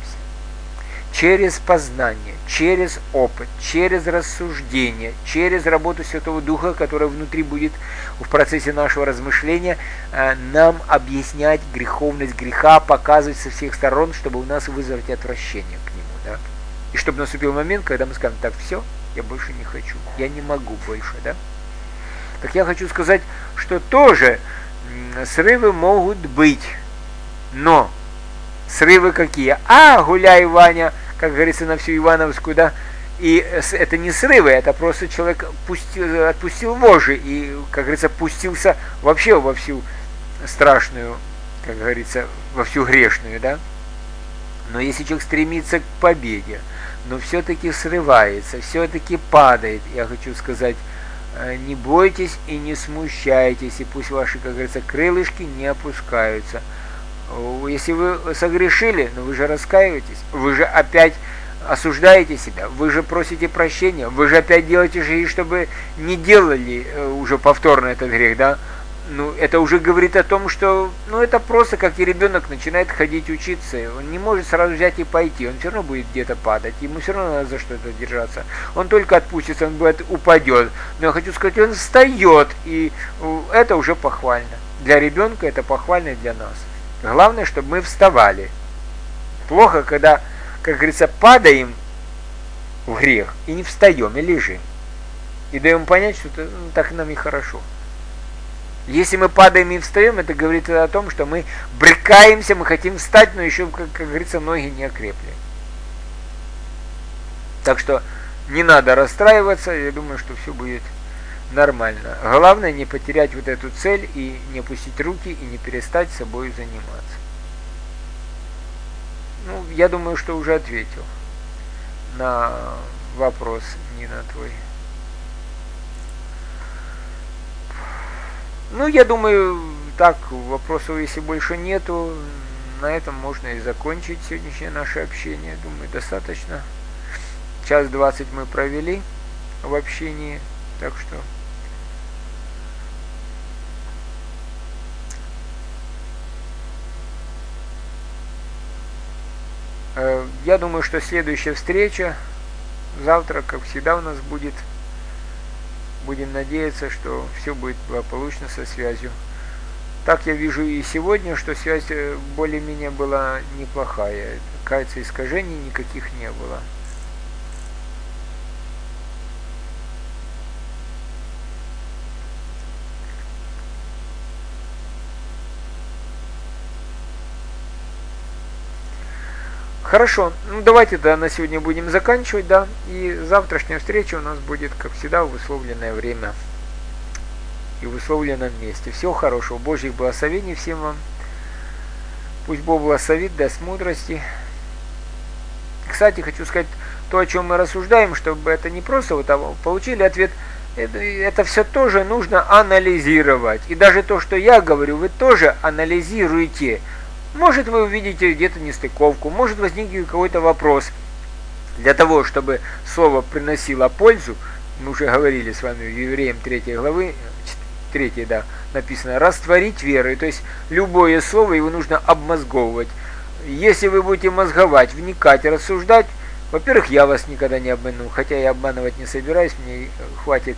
Через познание, через опыт, через рассуждение, через работу Святого Духа, которая внутри будет в процессе нашего размышления нам объяснять греховность греха, показывать со всех сторон, чтобы у нас вызвать отвращение к нему. Да? И чтобы наступил момент, когда мы скажем, так, все, я больше не хочу, я не могу больше. Да? Так я хочу сказать, что тоже срывы могут быть, но срывы какие? А, гуляй, Ваня, как говорится, на всю Ивановскую, да? И это не срывы, это просто человек пустил, отпустил вожжи и, как говорится, пустился вообще во всю страшную, как говорится, во всю грешную, да? Но если человек стремится к победе, но все-таки срывается, все-таки падает, я хочу сказать, не бойтесь и не смущайтесь, и пусть ваши, как говорится, крылышки не опускаются. Если вы согрешили, но вы же раскаиваетесь, вы же опять осуждаете себя, вы же просите прощения, вы же опять делаете шаги, чтобы не делали уже повторно этот грех, да? Ну, это уже говорит о том, что, ну, это просто как и ребенок начинает ходить учиться, он не может сразу взять и пойти, он все равно будет где-то падать, ему все равно надо за что-то держаться, он только отпустится, он будет, упадет, но я хочу сказать, он встает, и это уже похвально, для ребенка это похвально и для нас. Главное, чтобы мы вставали. Плохо, когда, как говорится, падаем в грех и не встаем, и лежим. И даем понять, что это, ну, так нам и хорошо. Если мы падаем и встаем, это говорит о том, что мы брыкаемся, мы хотим встать, но еще, как, как говорится, ноги не окрепли. Так что не надо расстраиваться, я думаю, что все будет нормально. Главное не потерять вот эту цель и не опустить руки и не перестать собой заниматься. Ну, я думаю, что уже ответил на вопрос, Нина, твой. Ну, я думаю, так, вопросов если больше нету, на этом можно и закончить сегодняшнее наше общение. Думаю, достаточно. Час двадцать мы провели в общении, так что я думаю, что следующая встреча завтра, как всегда, у нас будет. Будем надеяться, что все будет благополучно со связью. Так я вижу и сегодня, что связь более-менее была неплохая. Кажется, искажений никаких не было. Хорошо, ну давайте да, на сегодня будем заканчивать, да, и завтрашняя встреча у нас будет, как всегда, в условленное время и в условленном месте. Всего хорошего, Божьих благословений всем вам, пусть Бог благословит, даст мудрости. Кстати, хочу сказать, то, о чем мы рассуждаем, чтобы это не просто вот а получили ответ, это, это все тоже нужно анализировать, и даже то, что я говорю, вы тоже анализируете. Может, вы увидите где-то нестыковку, может возникнет какой-то вопрос. Для того, чтобы слово приносило пользу, мы уже говорили с вами в Евреям третьей главы, третьей, да, написано, растворить верой, то есть любое слово его нужно обмозговывать. Если вы будете мозговать, вникать, рассуждать, во-первых, я вас никогда не обману, хотя я обманывать не собираюсь, мне хватит,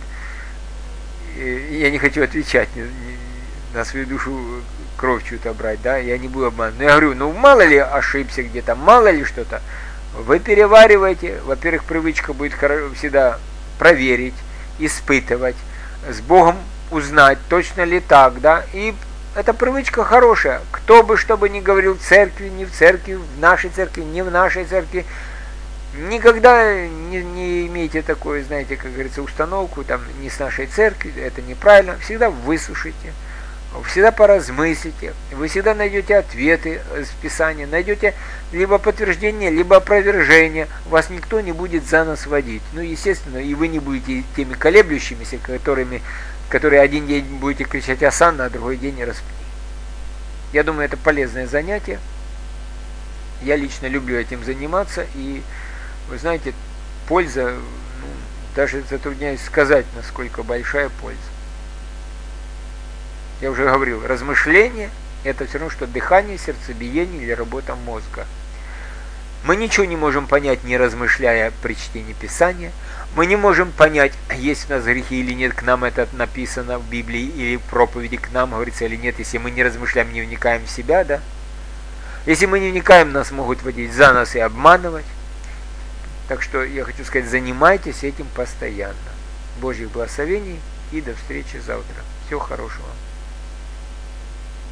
я не хочу отвечать, на свою душу кровь чью-то брать, да, я не буду обманывать. Но я говорю, ну мало ли ошибся где-то, мало ли что-то, вы перевариваете, во-первых, привычка будет всегда проверить, испытывать, с Богом узнать, точно ли так, да, и эта привычка хорошая. Кто бы что бы ни говорил в церкви, не в церкви, в нашей церкви, не в нашей церкви, никогда не, не имейте такой, знаете, как говорится, установку, там, не с нашей церкви, это неправильно, всегда выслушайте, всегда поразмыслите, вы всегда найдете ответы из Писания, найдете либо подтверждение, либо опровержение, вас никто не будет за нос водить. Ну, естественно, и вы не будете теми колеблющимися, которыми, которые один день будете кричать «Осанна», а другой день «Распни». Я думаю, это полезное занятие. Я лично люблю этим заниматься, и, вы знаете, польза, ну, даже затрудняюсь сказать, насколько большая польза. Я уже говорил, размышление – это все равно, что дыхание, сердцебиение или работа мозга. Мы ничего не можем понять, не размышляя при чтении Писания. Мы не можем понять, есть у нас грехи или нет, к нам это написано в Библии или в проповеди к нам говорится или нет, если мы не размышляем, не вникаем в себя, да. Если мы не вникаем, нас могут водить за нос и обманывать. Так что я хочу сказать, занимайтесь этим постоянно. Божьих благословений и до встречи завтра. Всего хорошего.